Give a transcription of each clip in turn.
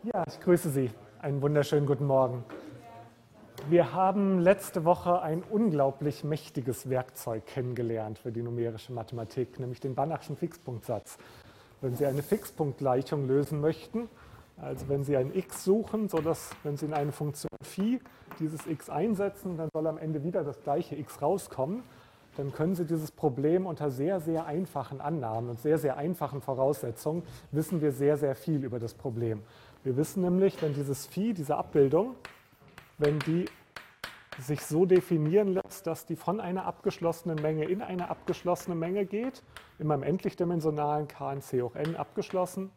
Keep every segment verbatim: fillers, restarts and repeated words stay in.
Ja, ich grüße Sie. Einen wunderschönen guten Morgen. Wir haben letzte Woche ein unglaublich mächtiges Werkzeug kennengelernt für die numerische Mathematik, nämlich den Banachschen Fixpunktsatz. Wenn Sie eine Fixpunktgleichung lösen möchten, also wenn Sie ein x suchen, sodass, wenn Sie in eine Funktion phi dieses x einsetzen, dann soll am Ende wieder das gleiche x rauskommen, dann können Sie dieses Problem unter sehr, sehr einfachen Annahmen und sehr, sehr einfachen Voraussetzungen, wissen wir sehr, sehr viel über das Problem. Wir wissen nämlich, wenn dieses Phi, diese Abbildung, wenn die sich so definieren lässt, dass die von einer abgeschlossenen Menge in eine abgeschlossene Menge geht, immer im endlichdimensionalen K in C hoch n abgeschlossen,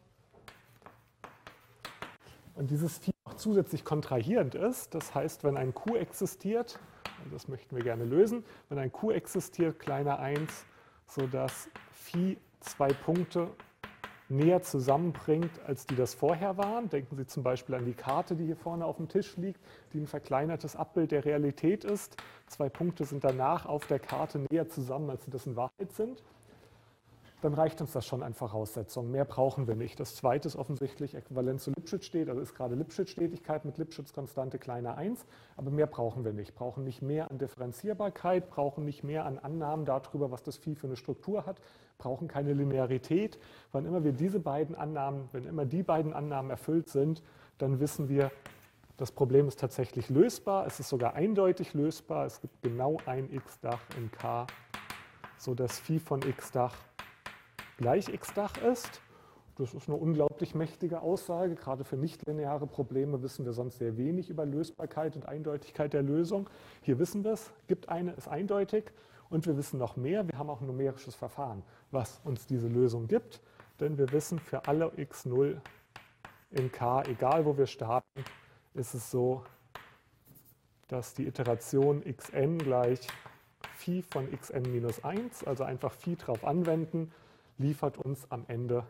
und dieses Phi auch zusätzlich kontrahierend ist, das heißt, wenn ein Q existiert, und das möchten wir gerne lösen, wenn ein Q existiert, kleiner eins, sodass Phi zwei Punkte näher zusammenbringt, als die das vorher waren. Denken Sie zum Beispiel an die Karte, die hier vorne auf dem Tisch liegt, die ein verkleinertes Abbild der Realität ist. Zwei Punkte sind danach auf der Karte näher zusammen, als sie das in Wahrheit sind. Dann reicht uns das schon an Voraussetzungen. Mehr brauchen wir nicht. Das zweite ist offensichtlich äquivalent zu Lipschitz-Steht, also ist gerade Lipschitz-Stetigkeit mit Lipschitz-Konstante kleiner eins, aber mehr brauchen wir nicht. Brauchen nicht mehr an Differenzierbarkeit, brauchen nicht mehr an Annahmen darüber, was das Phi für eine Struktur hat, brauchen keine Linearität. Wann immer wir diese beiden Annahmen, wenn immer die beiden Annahmen erfüllt sind, dann wissen wir, das Problem ist tatsächlich lösbar. Es ist sogar eindeutig lösbar. Es gibt genau ein x-Dach in K, sodass Phi von x-Dach gleich x-Dach ist. Das ist eine unglaublich mächtige Aussage. Gerade für nichtlineare Probleme wissen wir sonst sehr wenig über Lösbarkeit und Eindeutigkeit der Lösung. Hier wissen wir es, gibt eine, ist eindeutig. Und wir wissen noch mehr, wir haben auch ein numerisches Verfahren, was uns diese Lösung gibt. Denn wir wissen, für alle x null in K, egal wo wir starten, ist es so, dass die Iteration xn gleich Phi von xn minus eins, also einfach Phi drauf anwenden, liefert uns am Ende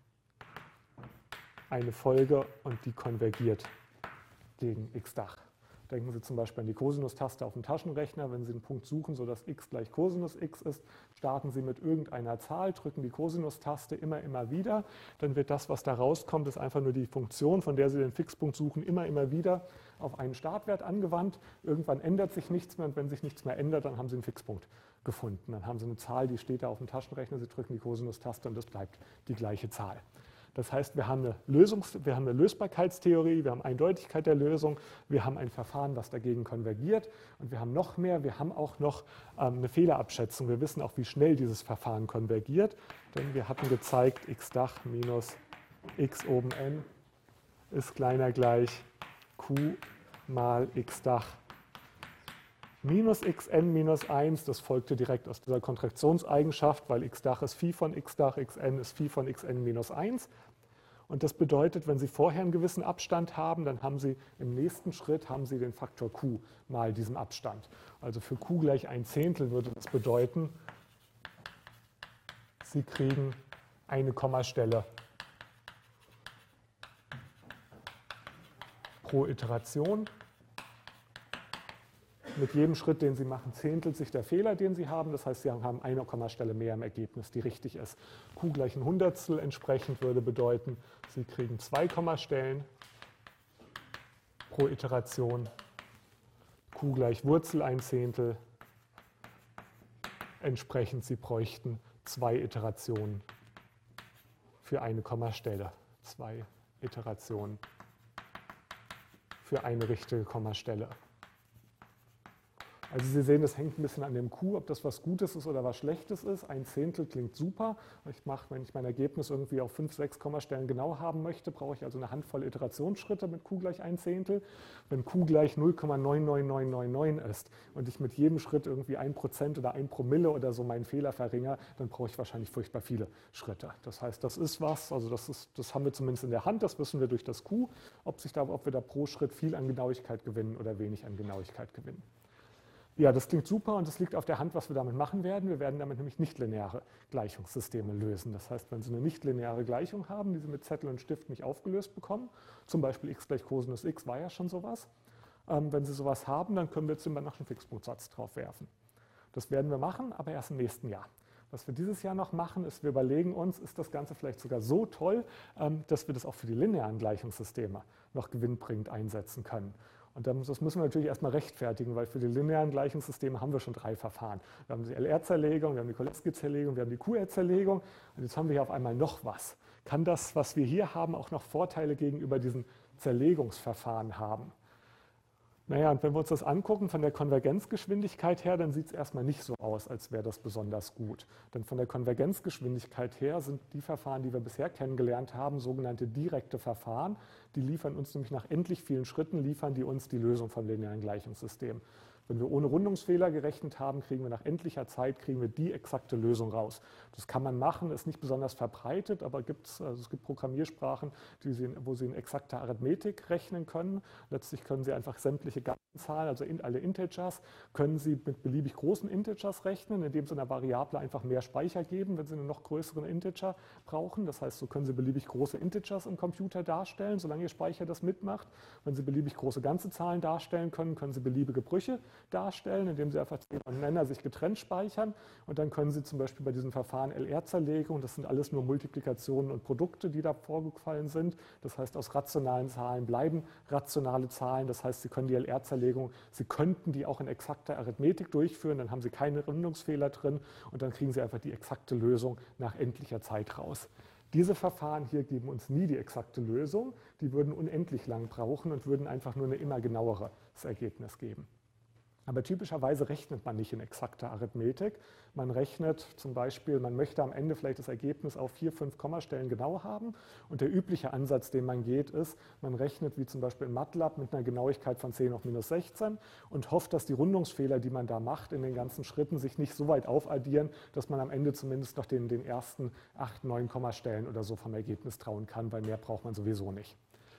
eine Folge und die konvergiert gegen x-Dach. Denken Sie zum Beispiel an die Kosinus-Taste auf dem Taschenrechner. Wenn Sie einen Punkt suchen, sodass x gleich Cosinus x ist, starten Sie mit irgendeiner Zahl, drücken die Kosinus-Taste immer, immer wieder. Dann wird das, was da rauskommt, ist einfach nur die Funktion, von der Sie den Fixpunkt suchen, immer, immer wieder auf einen Startwert angewandt. Irgendwann ändert sich nichts mehr und wenn sich nichts mehr ändert, dann haben Sie einen Fixpunkt gefunden. Dann haben Sie eine Zahl, die steht da auf dem Taschenrechner, Sie drücken die Kosinus-Taste und das bleibt die gleiche Zahl. Das heißt, wir haben, eine Lösungs-, wir haben eine Lösbarkeitstheorie, wir haben Eindeutigkeit der Lösung, wir haben ein Verfahren, was dagegen konvergiert und wir haben noch mehr, wir haben auch noch ähm, eine Fehlerabschätzung. Wir wissen auch, wie schnell dieses Verfahren konvergiert, denn wir hatten gezeigt, x-Dach minus x oben n ist kleiner gleich q mal x-Dach minus xn minus eins, das folgte direkt aus dieser Kontraktionseigenschaft, weil x-Dach ist Phi von x-Dach, xn ist Phi von xn minus eins. Und das bedeutet, wenn Sie vorher einen gewissen Abstand haben, dann haben Sie im nächsten Schritt haben Sie den Faktor q mal diesen Abstand. Also für q gleich ein Zehntel würde das bedeuten, Sie kriegen eine Kommastelle pro Iteration. Mit jedem Schritt, den Sie machen, zehntelt sich der Fehler, den Sie haben. Das heißt, Sie haben eine Kommastelle mehr im Ergebnis, die richtig ist. Q gleich ein Hundertstel entsprechend würde bedeuten, Sie kriegen zwei Kommastellen pro Iteration. Q gleich Wurzel ein Zehntel. Entsprechend, Sie bräuchten zwei Iterationen für eine Kommastelle. Zwei Iterationen für eine richtige Kommastelle. Also Sie sehen, das hängt ein bisschen an dem Q, ob das was Gutes ist oder was Schlechtes ist. Ein Zehntel klingt super. Ich mache, wenn ich mein Ergebnis irgendwie auf fünf, sechs Kommastellen genau haben möchte, brauche ich also eine Handvoll Iterationsschritte mit Q gleich ein Zehntel. Wenn Q gleich null Komma neun neun neun neun neun ist und ich mit jedem Schritt irgendwie ein Prozent oder ein Promille oder so meinen Fehler verringere, dann brauche ich wahrscheinlich furchtbar viele Schritte. Das heißt, das ist was, also das, ist, das haben wir zumindest in der Hand, das wissen wir durch das Q, ob, sich da, ob wir da pro Schritt viel an Genauigkeit gewinnen oder wenig an Genauigkeit gewinnen. Ja, das klingt super und es liegt auf der Hand, was wir damit machen werden. Wir werden damit nämlich nichtlineare Gleichungssysteme lösen. Das heißt, wenn Sie eine nichtlineare Gleichung haben, die Sie mit Zettel und Stift nicht aufgelöst bekommen, zum Beispiel x gleich Cosinus x war ja schon sowas, ähm, wenn Sie sowas haben, dann können wir jetzt den Banachschen Fixpunktsatz drauf werfen. Das werden wir machen, aber erst im nächsten Jahr. Was wir dieses Jahr noch machen, ist, wir überlegen uns, ist das Ganze vielleicht sogar so toll, dass wir das auch für die linearen Gleichungssysteme noch gewinnbringend einsetzen können. Und das müssen wir natürlich erstmal rechtfertigen, weil für die linearen Gleichungssysteme haben wir schon drei Verfahren. Wir haben die L R-Zerlegung, wir haben die Cholesky-Zerlegung, wir haben die Q R-Zerlegung und jetzt haben wir hier auf einmal noch was. Kann das, was wir hier haben, auch noch Vorteile gegenüber diesen Zerlegungsverfahren haben? Naja, und wenn wir uns das angucken von der Konvergenzgeschwindigkeit her, dann sieht es erstmal nicht so aus, als wäre das besonders gut. Denn von der Konvergenzgeschwindigkeit her sind die Verfahren, die wir bisher kennengelernt haben, sogenannte direkte Verfahren. Die liefern uns nämlich nach endlich vielen Schritten, liefern die uns die Lösung vom linearen Gleichungssystem. Wenn wir ohne Rundungsfehler gerechnet haben, kriegen wir nach endlicher Zeit kriegen wir die exakte Lösung raus. Das kann man machen, ist nicht besonders verbreitet, aber gibt's, also es gibt Programmiersprachen, die sie, wo Sie in exakter Arithmetik rechnen können. Letztlich können Sie einfach sämtliche Zahlen, also in alle Integers, können Sie mit beliebig großen Integers rechnen, indem Sie einer Variable einfach mehr Speicher geben, wenn Sie einen noch größeren Integer brauchen. Das heißt, so können Sie beliebig große Integers im Computer darstellen, solange Ihr Speicher das mitmacht. Wenn Sie beliebig große ganze Zahlen darstellen können, können Sie beliebige Brüche darstellen, indem Sie einfach Zähler und Nenner sich getrennt speichern. Und dann können Sie zum Beispiel bei diesem Verfahren L R-Zerlegung, das sind alles nur Multiplikationen und Produkte, die da vorgefallen sind. Das heißt, aus rationalen Zahlen bleiben rationale Zahlen. Das heißt, Sie können die L R-Zerlegung, Sie könnten die auch in exakter Arithmetik durchführen, dann haben Sie keine Rundungsfehler drin und dann kriegen Sie einfach die exakte Lösung nach endlicher Zeit raus. Diese Verfahren hier geben uns nie die exakte Lösung, die würden unendlich lang brauchen und würden einfach nur ein immer genaueres Ergebnis geben. Aber typischerweise rechnet man nicht in exakter Arithmetik. Man rechnet zum Beispiel, man möchte am Ende vielleicht das Ergebnis auf vier, fünf Kommastellen genau haben. Und der übliche Ansatz, den man geht, ist, man rechnet wie zum Beispiel in MATLAB mit einer Genauigkeit von zehn hoch minus sechzehn und hofft, dass die Rundungsfehler, die man da macht, in den ganzen Schritten sich nicht so weit aufaddieren, dass man am Ende zumindest noch den, den ersten acht, neun Kommastellen oder so vom Ergebnis trauen kann, weil mehr braucht man sowieso nicht.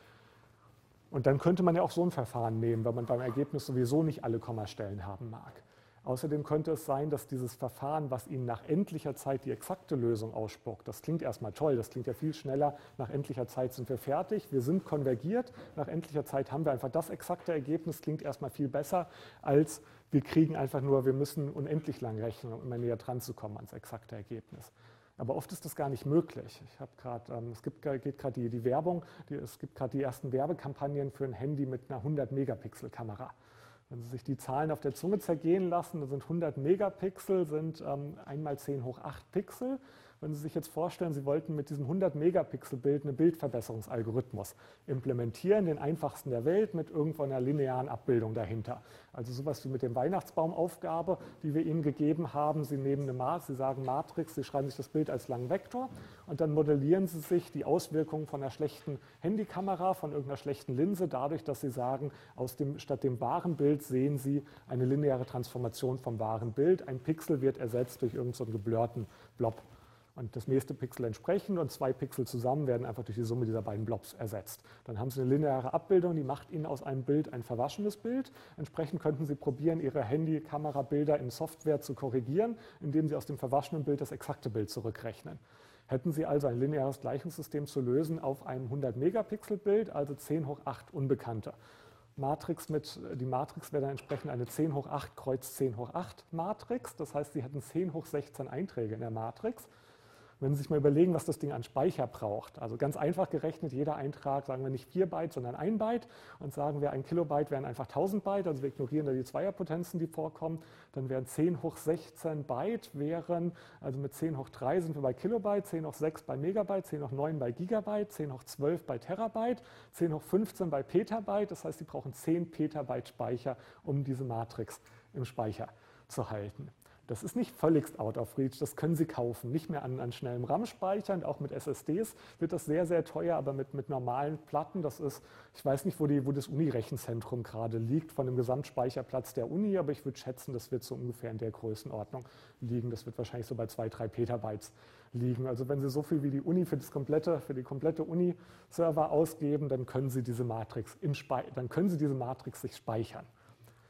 Und dann könnte man ja auch so ein Verfahren nehmen, weil man beim Ergebnis sowieso nicht alle Kommastellen haben mag. Außerdem könnte es sein, dass dieses Verfahren, was Ihnen nach endlicher Zeit die exakte Lösung ausspuckt, das klingt erstmal toll, das klingt ja viel schneller, nach endlicher Zeit sind wir fertig, wir sind konvergiert, nach endlicher Zeit haben wir einfach das exakte Ergebnis, klingt erstmal viel besser, als wir kriegen einfach nur, wir müssen unendlich lang rechnen, um immer näher dran zu kommen ans exakte Ergebnis. Aber oft ist das gar nicht möglich. Ich habe gerade, ähm, es gibt, geht gerade die, die Werbung, die, es gibt gerade die ersten Werbekampagnen für ein Handy mit einer hundert Megapixel Kamera. Wenn Sie sich die Zahlen auf der Zunge zergehen lassen, dann sind hundert Megapixel, sind ähm, einmal zehn hoch acht Pixel. Wenn Sie sich jetzt vorstellen, Sie wollten mit diesem hundert Megapixel Bild einen Bildverbesserungsalgorithmus implementieren, den einfachsten der Welt mit irgendwo einer linearen Abbildung dahinter. Also sowas wie mit dem Weihnachtsbaumaufgabe, die wir Ihnen gegeben haben. Sie nehmen eine Maß, Sie sagen Matrix, Sie schreiben sich das Bild als langen Vektor und dann modellieren Sie sich die Auswirkungen von einer schlechten Handykamera, von irgendeiner schlechten Linse, dadurch, dass Sie sagen, aus dem, statt dem wahren Bild sehen Sie eine lineare Transformation vom wahren Bild. Ein Pixel wird ersetzt durch irgendeinen so geblurrten Blob. Und das nächste Pixel entsprechend und zwei Pixel zusammen werden einfach durch die Summe dieser beiden Blobs ersetzt. Dann haben Sie eine lineare Abbildung, die macht Ihnen aus einem Bild ein verwaschenes Bild. Entsprechend könnten Sie probieren, Ihre Handy-Kamerabilder in Software zu korrigieren, indem Sie aus dem verwaschenen Bild das exakte Bild zurückrechnen. Hätten Sie also ein lineares Gleichungssystem zu lösen auf einem hundert Megapixel Bild, also zehn hoch acht Unbekannte. Matrix mit, die Matrix wäre dann entsprechend eine zehn hoch acht Kreuz zehn hoch acht Matrix. Das heißt, Sie hätten zehn hoch sechzehn Einträge in der Matrix. Wenn Sie sich mal überlegen, was das Ding an Speicher braucht, also ganz einfach gerechnet, jeder Eintrag, sagen wir nicht vier Byte, sondern ein Byte und sagen wir, ein Kilobyte wären einfach tausend Byte, also wir ignorieren da die Zweierpotenzen, die vorkommen, dann wären zehn hoch sechzehn Byte, wären, also mit zehn hoch drei sind wir bei Kilobyte, zehn hoch sechs bei Megabyte, zehn hoch neun bei Gigabyte, zehn hoch zwölf bei Terabyte, zehn hoch fünfzehn bei Petabyte, das heißt, Sie brauchen zehn Petabyte Speicher, um diese Matrix im Speicher zu halten. Das ist nicht völligst out of reach, das können Sie kaufen. Nicht mehr an, an schnellem RAM-Speicher und auch mit S S Ds wird das sehr, sehr teuer, aber mit, mit normalen Platten, das ist, ich weiß nicht, wo, die, wo das Uni-Rechenzentrum gerade liegt, von dem Gesamtspeicherplatz der Uni, aber ich würde schätzen, das wird so ungefähr in der Größenordnung liegen. Das wird wahrscheinlich so bei zwei, drei Petabytes liegen. Also wenn Sie so viel wie die Uni für, das komplette, für die komplette Uni-Server ausgeben, dann können Sie diese Matrix im Spe- dann können Sie diese Matrix sich speichern.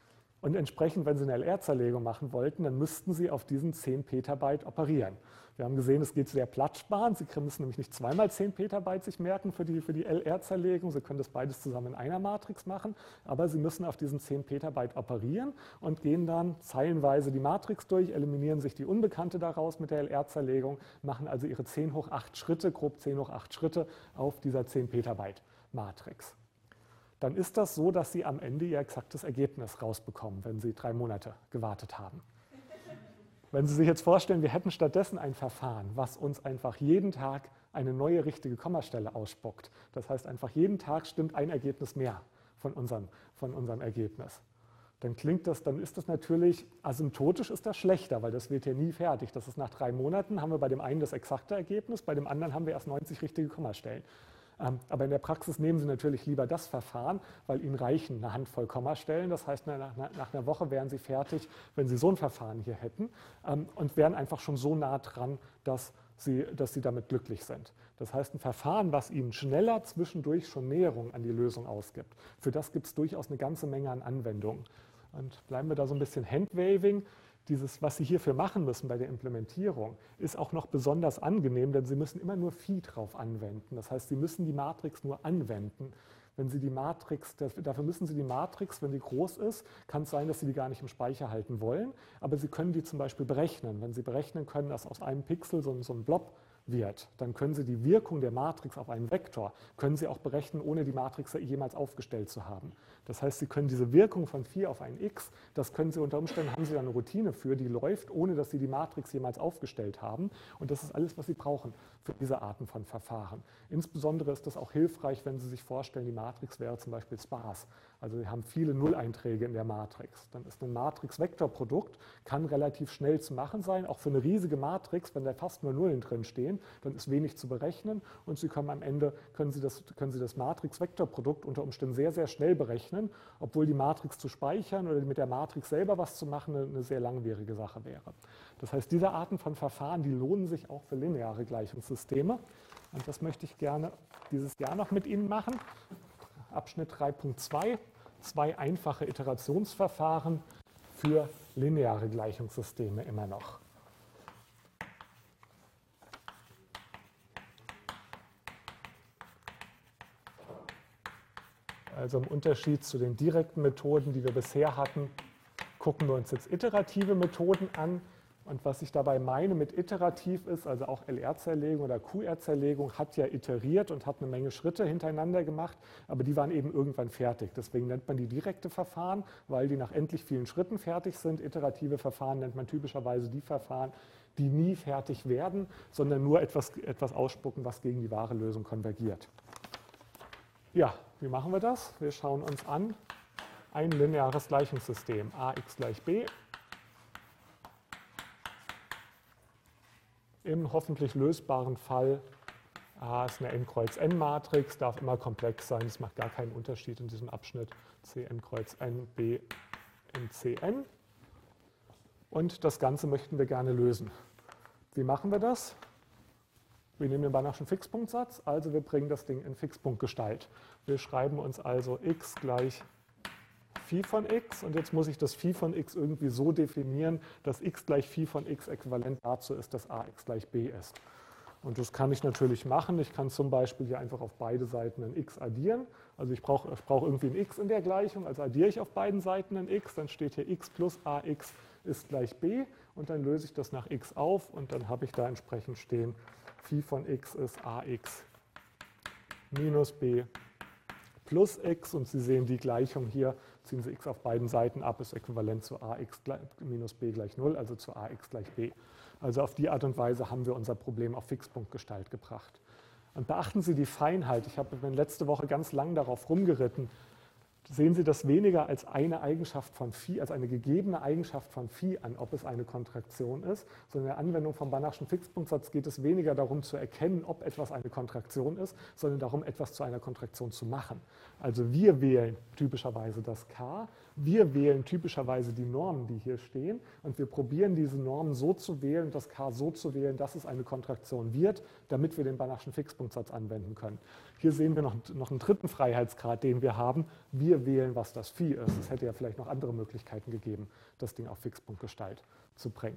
Und entsprechend, wenn Sie eine L R-Zerlegung machen wollten, dann müssten Sie auf diesen zehn Petabyte operieren. Wir haben gesehen, es geht sehr platzsparend. Sie müssen nämlich nicht zweimal zehn Petabyte sich merken für die, für die L R-Zerlegung. Sie können das beides zusammen in einer Matrix machen, aber Sie müssen auf diesen zehn Petabyte operieren und gehen dann zeilenweise die Matrix durch, eliminieren sich die Unbekannte daraus mit der L R-Zerlegung, machen also Ihre zehn hoch acht Schritte, grob zehn hoch acht Schritte auf dieser zehn Petabyte Matrix. Dann ist das so, dass Sie am Ende Ihr exaktes Ergebnis rausbekommen, wenn Sie drei Monate gewartet haben. Wenn Sie sich jetzt vorstellen, wir hätten stattdessen ein Verfahren, was uns einfach jeden Tag eine neue richtige Kommastelle ausspuckt. Das heißt, einfach jeden Tag stimmt ein Ergebnis mehr von unserem, von unserem Ergebnis. Dann klingt das, dann ist das natürlich, asymptotisch ist das schlechter, weil das wird ja nie fertig. Das ist nach drei Monaten, haben wir bei dem einen das exakte Ergebnis, bei dem anderen haben wir erst neunzig richtige Kommastellen. Aber in der Praxis nehmen Sie natürlich lieber das Verfahren, weil Ihnen reichen eine Handvoll Kommastellen. Das heißt, nach, nach einer Woche wären Sie fertig, wenn Sie so ein Verfahren hier hätten und wären einfach schon so nah dran, dass Sie, dass Sie damit glücklich sind. Das heißt, ein Verfahren, was Ihnen schneller zwischendurch schon Näherung an die Lösung ausgibt, für das gibt es durchaus eine ganze Menge an Anwendungen. Und bleiben wir da so ein bisschen Handwaving. Dieses, was Sie hierfür machen müssen bei der Implementierung, ist auch noch besonders angenehm, denn Sie müssen immer nur Phi drauf anwenden. Das heißt, Sie müssen die Matrix nur anwenden. Wenn Sie die Matrix, dafür müssen Sie die Matrix, wenn die groß ist, kann es sein, dass Sie die gar nicht im Speicher halten wollen, aber Sie können die zum Beispiel berechnen. Wenn Sie berechnen können, dass aus einem Pixel so ein, so ein Blob wird, dann können Sie die Wirkung der Matrix auf einen Vektor, können Sie auch berechnen, ohne die Matrix jemals aufgestellt zu haben. Das heißt, Sie können diese Wirkung von Phi auf ein X, das können Sie unter Umständen, haben Sie da eine Routine für, die läuft, ohne dass Sie die Matrix jemals aufgestellt haben. Und das ist alles, was Sie brauchen für diese Arten von Verfahren. Insbesondere ist das auch hilfreich, wenn Sie sich vorstellen, die Matrix wäre zum Beispiel sparse. Also Sie haben viele Nulleinträge in der Matrix. Dann ist ein Matrix-Vektor-Produkt, kann relativ schnell zu machen sein, auch für eine riesige Matrix, wenn da fast nur Nullen drin stehen, dann ist wenig zu berechnen und Sie können am Ende, können Sie das, können Sie das Matrix-Vektor-Produkt unter Umständen sehr, sehr schnell berechnen, obwohl die Matrix zu speichern oder mit der Matrix selber was zu machen eine, eine sehr langwierige Sache wäre. Das heißt, diese Arten von Verfahren, die lohnen sich auch für lineare Gleichungssysteme und das möchte ich gerne dieses Jahr noch mit Ihnen machen. Abschnitt drei Punkt zwei, zwei einfache Iterationsverfahren für lineare Gleichungssysteme immer noch. Also im Unterschied zu den direkten Methoden, die wir bisher hatten, gucken wir uns jetzt iterative Methoden an. Und was ich dabei meine mit iterativ ist, also auch L R-Zerlegung oder Q R-Zerlegung hat ja iteriert und hat eine Menge Schritte hintereinander gemacht, aber die waren eben irgendwann fertig. Deswegen nennt man die direkte Verfahren, weil die nach endlich vielen Schritten fertig sind. Iterative Verfahren nennt man typischerweise die Verfahren, die nie fertig werden, sondern nur etwas, etwas ausspucken, was gegen die wahre Lösung konvergiert. Ja, wie machen wir das? Wir schauen uns an ein lineares Gleichungssystem, ax gleich b. Im hoffentlich lösbaren Fall, A ist eine n Kreuz n-Matrix, darf immer komplex sein, es macht gar keinen Unterschied in diesem Abschnitt, Cn Kreuz n, B in Cn. Und das Ganze möchten wir gerne lösen. Wie machen wir das? Wir nehmen den Banachschen Fixpunktsatz, also wir bringen das Ding in Fixpunktgestalt. Wir schreiben uns also x gleich Phi von x und jetzt muss ich das Phi von x irgendwie so definieren, dass x gleich Phi von x äquivalent dazu ist, dass ax gleich b ist. Und das kann ich natürlich machen. Ich kann zum Beispiel hier einfach auf beide Seiten ein x addieren. Also ich brauche ich brauch irgendwie ein x in der Gleichung, also addiere ich auf beiden Seiten ein x, dann steht hier x plus ax ist gleich b und dann löse ich das nach x auf und dann habe ich da entsprechend stehen, Phi von x ist ax minus b plus x und Sie sehen die Gleichung hier, ziehen Sie x auf beiden Seiten ab, ist äquivalent zu ax minus b gleich null, also zu ax gleich b. Also auf die Art und Weise haben wir unser Problem auf Fixpunktgestalt gebracht. Und beachten Sie die Feinheit. Ich habe letzte Woche ganz lang darauf rumgeritten. Sehen Sie das weniger als eine Eigenschaft von Phi, als eine gegebene Eigenschaft von Phi an, ob es eine Kontraktion ist, sondern in der Anwendung vom Banachschen Fixpunktsatz geht es weniger darum zu erkennen, ob etwas eine Kontraktion ist, sondern darum, etwas zu einer Kontraktion zu machen. Also wir wählen typischerweise das K Wir wählen typischerweise die Normen, die hier stehen, und wir probieren diese Normen so zu wählen, das K so zu wählen, dass es eine Kontraktion wird, damit wir den Banachschen Fixpunktsatz anwenden können. Hier sehen wir noch, noch einen dritten Freiheitsgrad, den wir haben. Wir wählen, was das Phi ist. Es hätte ja vielleicht noch andere Möglichkeiten gegeben, das Ding auf Fixpunktgestalt zu bringen.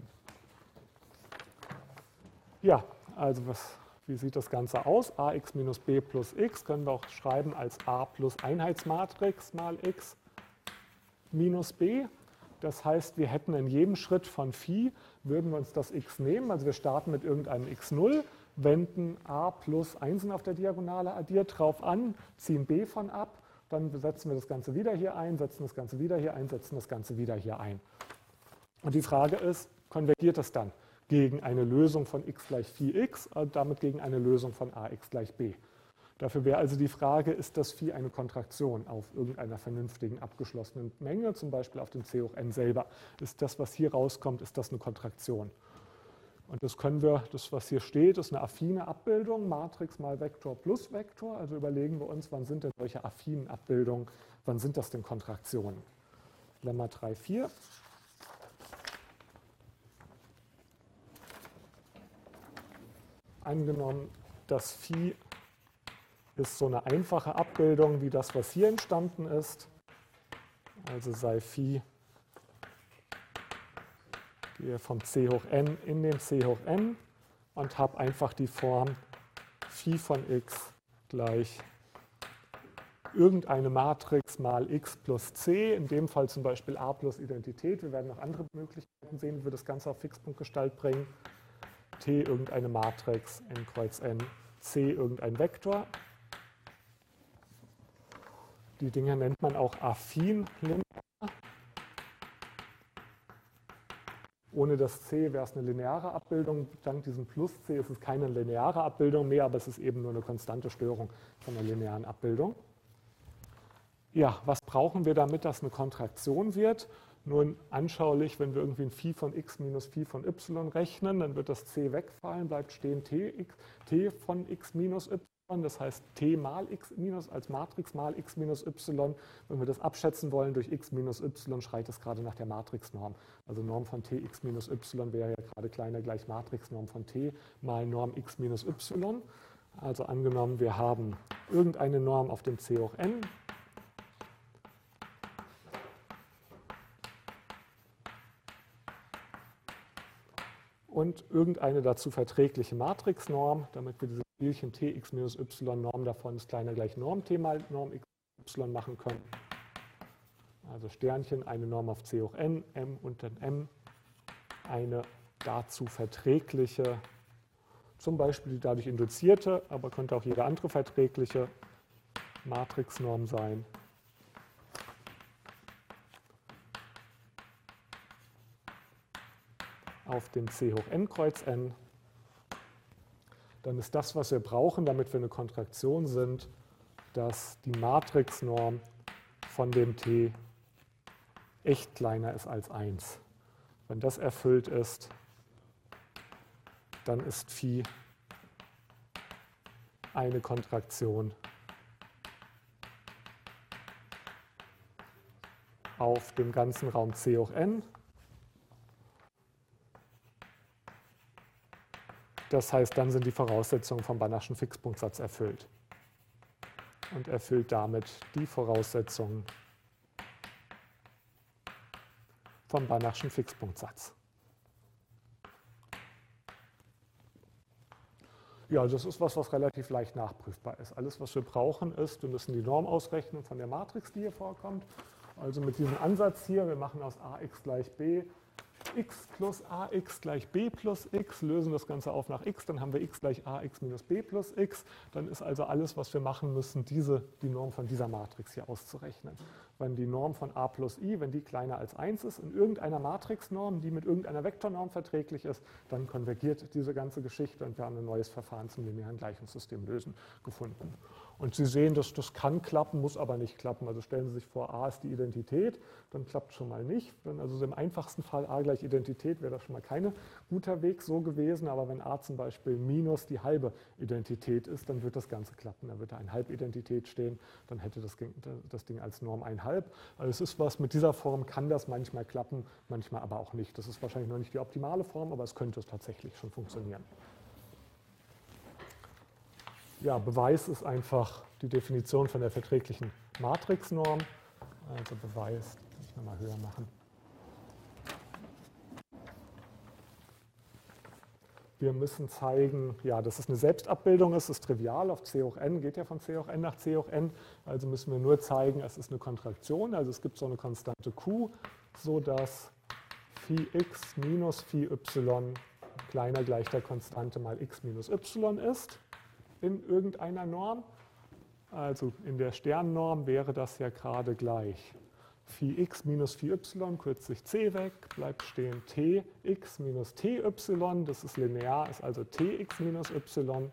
Ja, also was, wie sieht das Ganze aus? Ax minus b plus x können wir auch schreiben als A plus Einheitsmatrix mal x minus b. Das heißt, wir hätten in jedem Schritt von Phi, würden wir uns das x nehmen, also wir starten mit irgendeinem x null, wenden a plus Einsen auf der Diagonale addiert drauf an, ziehen b von ab, dann setzen wir das Ganze wieder hier ein, setzen das Ganze wieder hier ein, setzen das Ganze wieder hier ein. Und die Frage ist, konvergiert das dann gegen eine Lösung von x gleich Phi x, und damit gegen eine Lösung von ax gleich b? Dafür wäre also die Frage, ist das Phi eine Kontraktion auf irgendeiner vernünftigen abgeschlossenen Menge, zum Beispiel auf dem C hoch n selber? Ist das, was hier rauskommt, ist das eine Kontraktion? Und das können wir, das was hier steht, ist eine affine Abbildung, Matrix mal Vektor plus Vektor. Also überlegen wir uns, wann sind denn solche affinen Abbildungen, wann sind das denn Kontraktionen? Lemma drei, vier. Angenommen, das Phi ist so eine einfache Abbildung wie das, was hier entstanden ist. Also sei Phi, gehe vom C hoch n in den C hoch n und habe einfach die Form Phi von x gleich irgendeine Matrix mal x plus c, in dem Fall zum Beispiel a plus Identität. Wir werden noch andere Möglichkeiten sehen, wie wir das Ganze auf Fixpunktgestalt bringen. T irgendeine Matrix, n kreuz n, c irgendein Vektor. Die Dinge nennt man auch affin linear. Ohne das C wäre es eine lineare Abbildung. Dank diesem Plus C ist es keine lineare Abbildung mehr, aber es ist eben nur eine konstante Störung von einer linearen Abbildung. Ja, was brauchen wir, damit das eine Kontraktion wird? Nun anschaulich, wenn wir irgendwie ein Phi von x minus Phi von y rechnen, dann wird das C wegfallen, bleibt stehen T, x, T von x minus y. Das heißt T mal x minus als Matrix mal x minus y. Wenn wir das abschätzen wollen durch x minus y, schreit es gerade nach der Matrixnorm. Also Norm von t x minus y wäre ja gerade kleiner gleich Matrixnorm von t mal Norm x minus y. Also angenommen, wir haben irgendeine Norm auf dem C hoch n. Und irgendeine dazu verträgliche Matrixnorm, damit wir diese Spielchen tx minus y, Norm davon ist kleiner gleich Norm t mal Norm x y machen können. Also Sternchen, eine Norm auf C hoch n, m und dann m, eine dazu verträgliche, zum Beispiel die dadurch induzierte, aber könnte auch jede andere verträgliche Matrixnorm sein. Auf dem C hoch n kreuz n, dann ist das, was wir brauchen, damit wir eine Kontraktion sind, dass die Matrixnorm von dem T echt kleiner ist als eins. Wenn das erfüllt ist, dann ist Phi eine Kontraktion auf dem ganzen Raum C hoch n. Das heißt, dann sind die Voraussetzungen vom Banachschen Fixpunktsatz erfüllt. Und erfüllt damit die Voraussetzungen vom Banachschen Fixpunktsatz. Ja, das ist was, was relativ leicht nachprüfbar ist. Alles, was wir brauchen, ist, wir müssen die Norm ausrechnen von der Matrix, die hier vorkommt. Also mit diesem Ansatz hier, wir machen aus ax gleich b x plus ax gleich b plus x, lösen das Ganze auf nach x, dann haben wir x gleich ax minus b plus x. Dann ist also alles, was wir machen müssen, diese, die Norm von dieser Matrix hier auszurechnen. Wenn die Norm von a plus i, wenn die kleiner als eins ist, in irgendeiner Matrixnorm, die mit irgendeiner Vektornorm verträglich ist, dann konvergiert diese ganze Geschichte und wir haben ein neues Verfahren zum linearen Gleichungssystem lösen gefunden. Und Sie sehen, dass das kann klappen, muss aber nicht klappen. Also stellen Sie sich vor, a ist die Identität, dann klappt schon mal nicht. Wenn also im einfachsten Fall a gleich Identität wäre das schon mal kein guter Weg so gewesen, aber wenn a zum Beispiel minus die halbe Identität ist, dann wird das Ganze klappen. Da wird da eine Halbidentität stehen, dann hätte das, das Ding als Norm ein halb. Also es ist was, mit dieser Form kann das manchmal klappen, manchmal aber auch nicht. Das ist wahrscheinlich noch nicht die optimale Form, aber es könnte tatsächlich schon funktionieren. Ja, Beweis ist einfach die Definition von der verträglichen Matrixnorm. Also Beweis, kann ich nochmal höher machen. Wir müssen zeigen, ja, dass es eine Selbstabbildung ist, ist trivial, auf C hoch n, geht ja von C hoch n nach C hoch n, also müssen wir nur zeigen, es ist eine Kontraktion, also es gibt so eine Konstante Q, sodass Phi x minus Phi y kleiner gleich der Konstante mal x minus y ist in irgendeiner Norm. Also in der Sternnorm wäre das ja gerade gleich Phi x minus Phi y, kürzt sich c weg, bleibt stehen Tx minus Ty, das ist linear, ist also Tx minus y.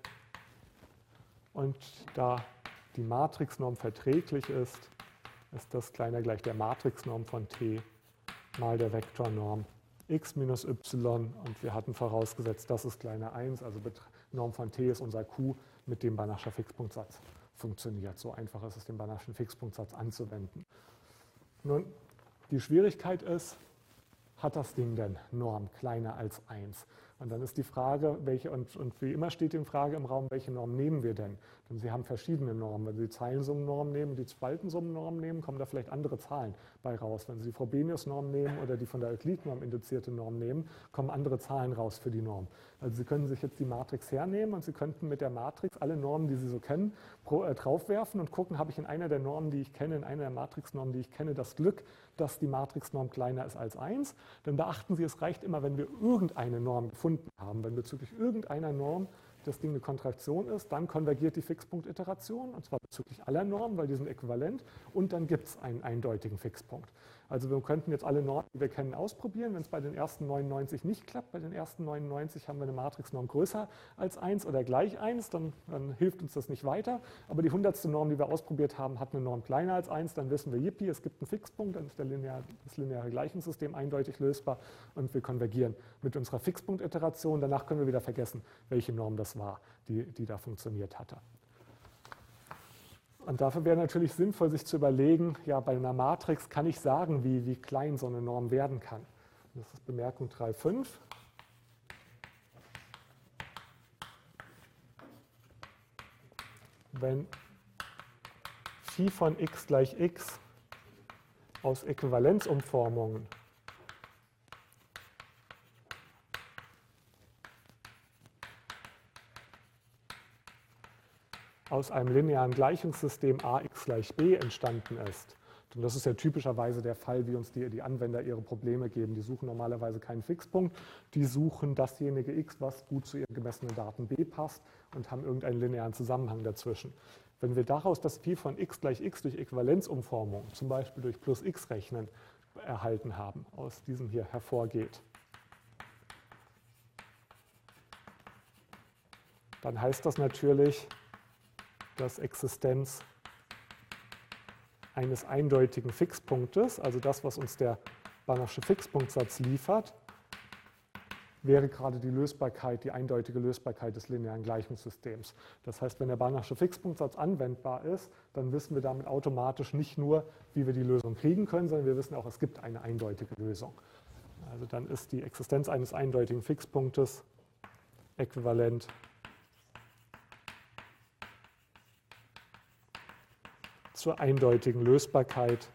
Und da die Matrixnorm verträglich ist, ist das kleiner gleich der Matrixnorm von T mal der Vektornorm x minus y. Und wir hatten vorausgesetzt, das ist kleiner eins, also Norm von T ist unser Q, mit dem Banachscher Fixpunktsatz funktioniert. So einfach ist es, den Banachschen Fixpunktsatz anzuwenden. Nun, die Schwierigkeit ist, hat das Ding denn Norm kleiner als eins? Und dann ist die Frage, welche, und, und wie immer steht die Frage im Raum, welche Norm nehmen wir denn? Denn Sie haben verschiedene Normen. Wenn Sie die Zeilensummennorm nehmen, die Spaltensummennorm nehmen, kommen da vielleicht andere Zahlen bei raus. Wenn Sie die Frobenius-Norm nehmen oder die von der Euklid-Norm induzierte Norm nehmen, kommen andere Zahlen raus für die Norm. Also Sie können sich jetzt die Matrix hernehmen und Sie könnten mit der Matrix alle Normen, die Sie so kennen, pro, äh, draufwerfen und gucken, habe ich in einer der Normen, die ich kenne, in einer der Matrixnormen, die ich kenne, das Glück, dass die Matrixnorm kleiner ist als eins. Denn beachten Sie, es reicht immer, wenn wir irgendeine Norm gefunden haben. Wenn bezüglich irgendeiner Norm das Ding eine Kontraktion ist, dann konvergiert die Fixpunktiteration, und zwar bezüglich aller Normen, weil die sind äquivalent, und dann gibt es einen eindeutigen Fixpunkt. Also wir könnten jetzt alle Normen, die wir kennen, ausprobieren. Wenn es bei den ersten neunundneunzig nicht klappt, bei den ersten neunundneunzig haben wir eine Matrixnorm größer als eins oder gleich eins, dann, dann hilft uns das nicht weiter. Aber die hundertste Norm, die wir ausprobiert haben, hat eine Norm kleiner als eins, dann wissen wir, yippie, es gibt einen Fixpunkt, dann ist der linear, das lineare Gleichungssystem eindeutig lösbar und wir konvergieren mit unserer Fixpunktiteration. Danach können wir wieder vergessen, welche Norm das war, die, die da funktioniert hatte. Und dafür wäre natürlich sinnvoll, sich zu überlegen, ja, bei einer Matrix kann ich sagen, wie, wie klein so eine Norm werden kann. Das ist Bemerkung drei Punkt fünf. Wenn Phi von x gleich x aus Äquivalenzumformungen aus einem linearen Gleichungssystem ax gleich b entstanden ist. Und das ist ja typischerweise der Fall, wie uns die, die Anwender ihre Probleme geben. Die suchen normalerweise keinen Fixpunkt, die suchen dasjenige x, was gut zu ihren gemessenen Daten b passt und haben irgendeinen linearen Zusammenhang dazwischen. Wenn wir daraus das Phi von x gleich x durch Äquivalenzumformung, zum Beispiel durch plus x rechnen, erhalten haben, aus diesem hier hervorgeht, dann heißt das natürlich, dass Existenz eines eindeutigen Fixpunktes, also das, was uns der Banachsche Fixpunktsatz liefert, wäre gerade die Lösbarkeit, die eindeutige Lösbarkeit des linearen Gleichungssystems. Das heißt, wenn der Banachsche Fixpunktsatz anwendbar ist, dann wissen wir damit automatisch nicht nur, wie wir die Lösung kriegen können, sondern wir wissen auch, es gibt eine eindeutige Lösung. Also dann ist die Existenz eines eindeutigen Fixpunktes äquivalent zur eindeutigen Lösbarkeit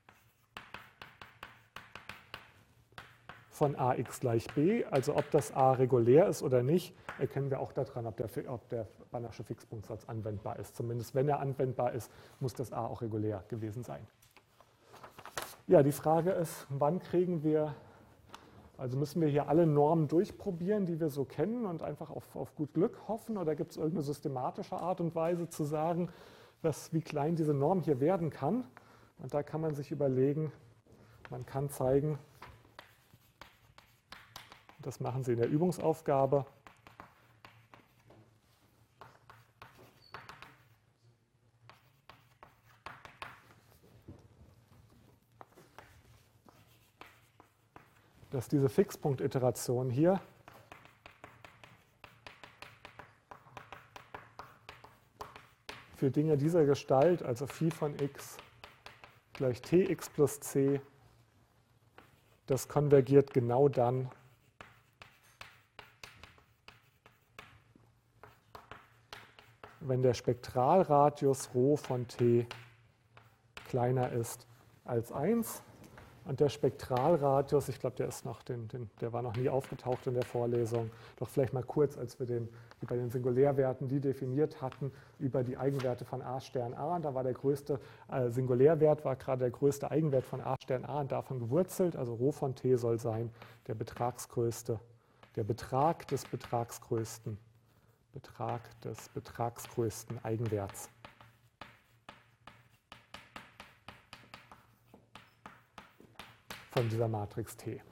von ax gleich b. Also ob das a regulär ist oder nicht, erkennen wir auch daran, ob der, ob der Banachsche Fixpunktsatz anwendbar ist. Zumindest wenn er anwendbar ist, muss das a auch regulär gewesen sein. Ja, die Frage ist, wann kriegen wir, also müssen wir hier alle Normen durchprobieren, die wir so kennen und einfach auf, auf gut Glück hoffen, oder gibt es irgendeine systematische Art und Weise zu sagen, was, wie klein diese Norm hier werden kann? Und da kann man sich überlegen, man kann zeigen, das machen Sie in der Übungsaufgabe, dass diese Fixpunkt-Iteration hier für Dinge dieser Gestalt, also Phi von x gleich Tx plus c, das konvergiert genau dann, wenn der Spektralradius Rho von t kleiner ist als eins. Und der Spektralradius, ich glaube, der ist noch, den, den, der war noch nie aufgetaucht in der Vorlesung, doch vielleicht mal kurz, als wir den, bei den Singulärwerten die definiert hatten, über die Eigenwerte von A Stern A. Und da war der größte äh, Singulärwert, war gerade der größte Eigenwert von A Stern A und davon gewurzelt. Also Rho von t soll sein der betragsgrößte, der Betrag des betragsgrößten, Betrag des betragsgrößten Eigenwerts. Von dieser Matrix T.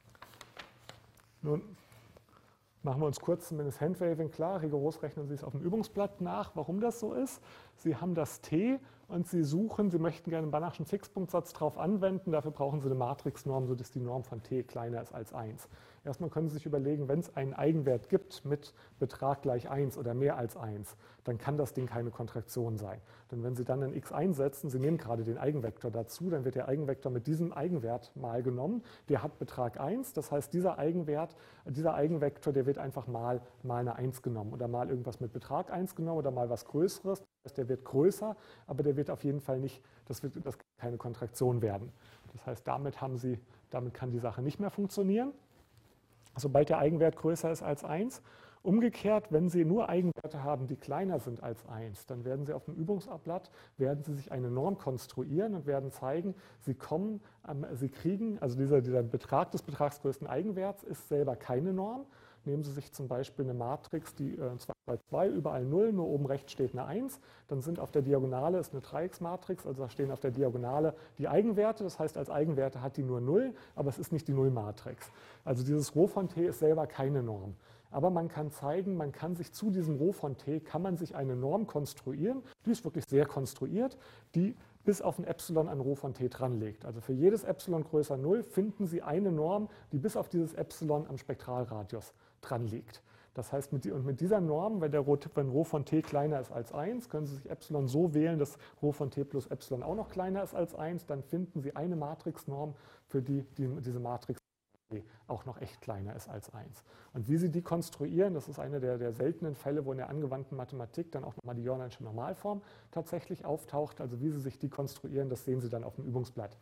Nun machen wir uns kurz zumindest Handwaving klar, rigoros rechnen Sie es auf dem Übungsblatt nach, warum das so ist. Sie haben das T und Sie suchen, Sie möchten gerne einen Banachschen Fixpunktsatz drauf anwenden, dafür brauchen Sie eine Matrixnorm, sodass die Norm von T kleiner ist als eins. Erstmal können Sie sich überlegen, wenn es einen Eigenwert gibt mit Betrag gleich eins oder mehr als eins, dann kann das Ding keine Kontraktion sein. Denn wenn Sie dann ein x einsetzen, Sie nehmen gerade den Eigenvektor dazu, dann wird der Eigenvektor mit diesem Eigenwert mal genommen. Der hat Betrag eins, das heißt, dieser Eigenwert, dieser Eigenvektor, der wird einfach mal, mal eine eins genommen oder mal irgendwas mit Betrag eins genommen oder mal was Größeres. Das heißt, der wird größer, aber der wird auf jeden Fall nicht, das wird das kann keine Kontraktion werden. Das heißt, damit, haben Sie, damit kann die Sache nicht mehr funktionieren, sobald der Eigenwert größer ist als eins. Umgekehrt, wenn Sie nur Eigenwerte haben, die kleiner sind als eins, dann werden Sie auf dem Übungsblatt, werden Sie sich eine Norm konstruieren und werden zeigen, Sie kommen, Sie kriegen, also dieser, dieser Betrag des betragsgrößten Eigenwerts ist selber keine Norm. Nehmen Sie sich zum Beispiel eine Matrix, die äh, zwei bei zwei, überall null, nur oben rechts steht eine eins. Dann sind auf der Diagonale, ist eine Dreiecksmatrix, also da stehen auf der Diagonale die Eigenwerte. Das heißt, als Eigenwerte hat die nur null, aber es ist nicht die Nullmatrix. Also dieses Rho von t ist selber keine Norm. Aber man kann zeigen, man kann sich zu diesem Rho von t, kann man sich eine Norm konstruieren, die ist wirklich sehr konstruiert, die bis auf ein Epsilon an Rho von t dranlegt. Also für jedes Epsilon größer null finden Sie eine Norm, die bis auf dieses Epsilon am Spektralradius dran liegt. Das heißt, mit, und mit dieser Norm, wenn, der, wenn Rho von t kleiner ist als eins, können Sie sich Epsilon so wählen, dass Rho von t plus Epsilon auch noch kleiner ist als eins, dann finden Sie eine Matrixnorm, für die, die diese Matrix auch noch echt kleiner ist als eins. Und wie Sie die konstruieren, das ist einer der, der seltenen Fälle, wo in der angewandten Mathematik dann auch nochmal die Jordansche Normalform tatsächlich auftaucht. Also wie Sie sich die konstruieren, das sehen Sie dann auf dem Übungsblatt.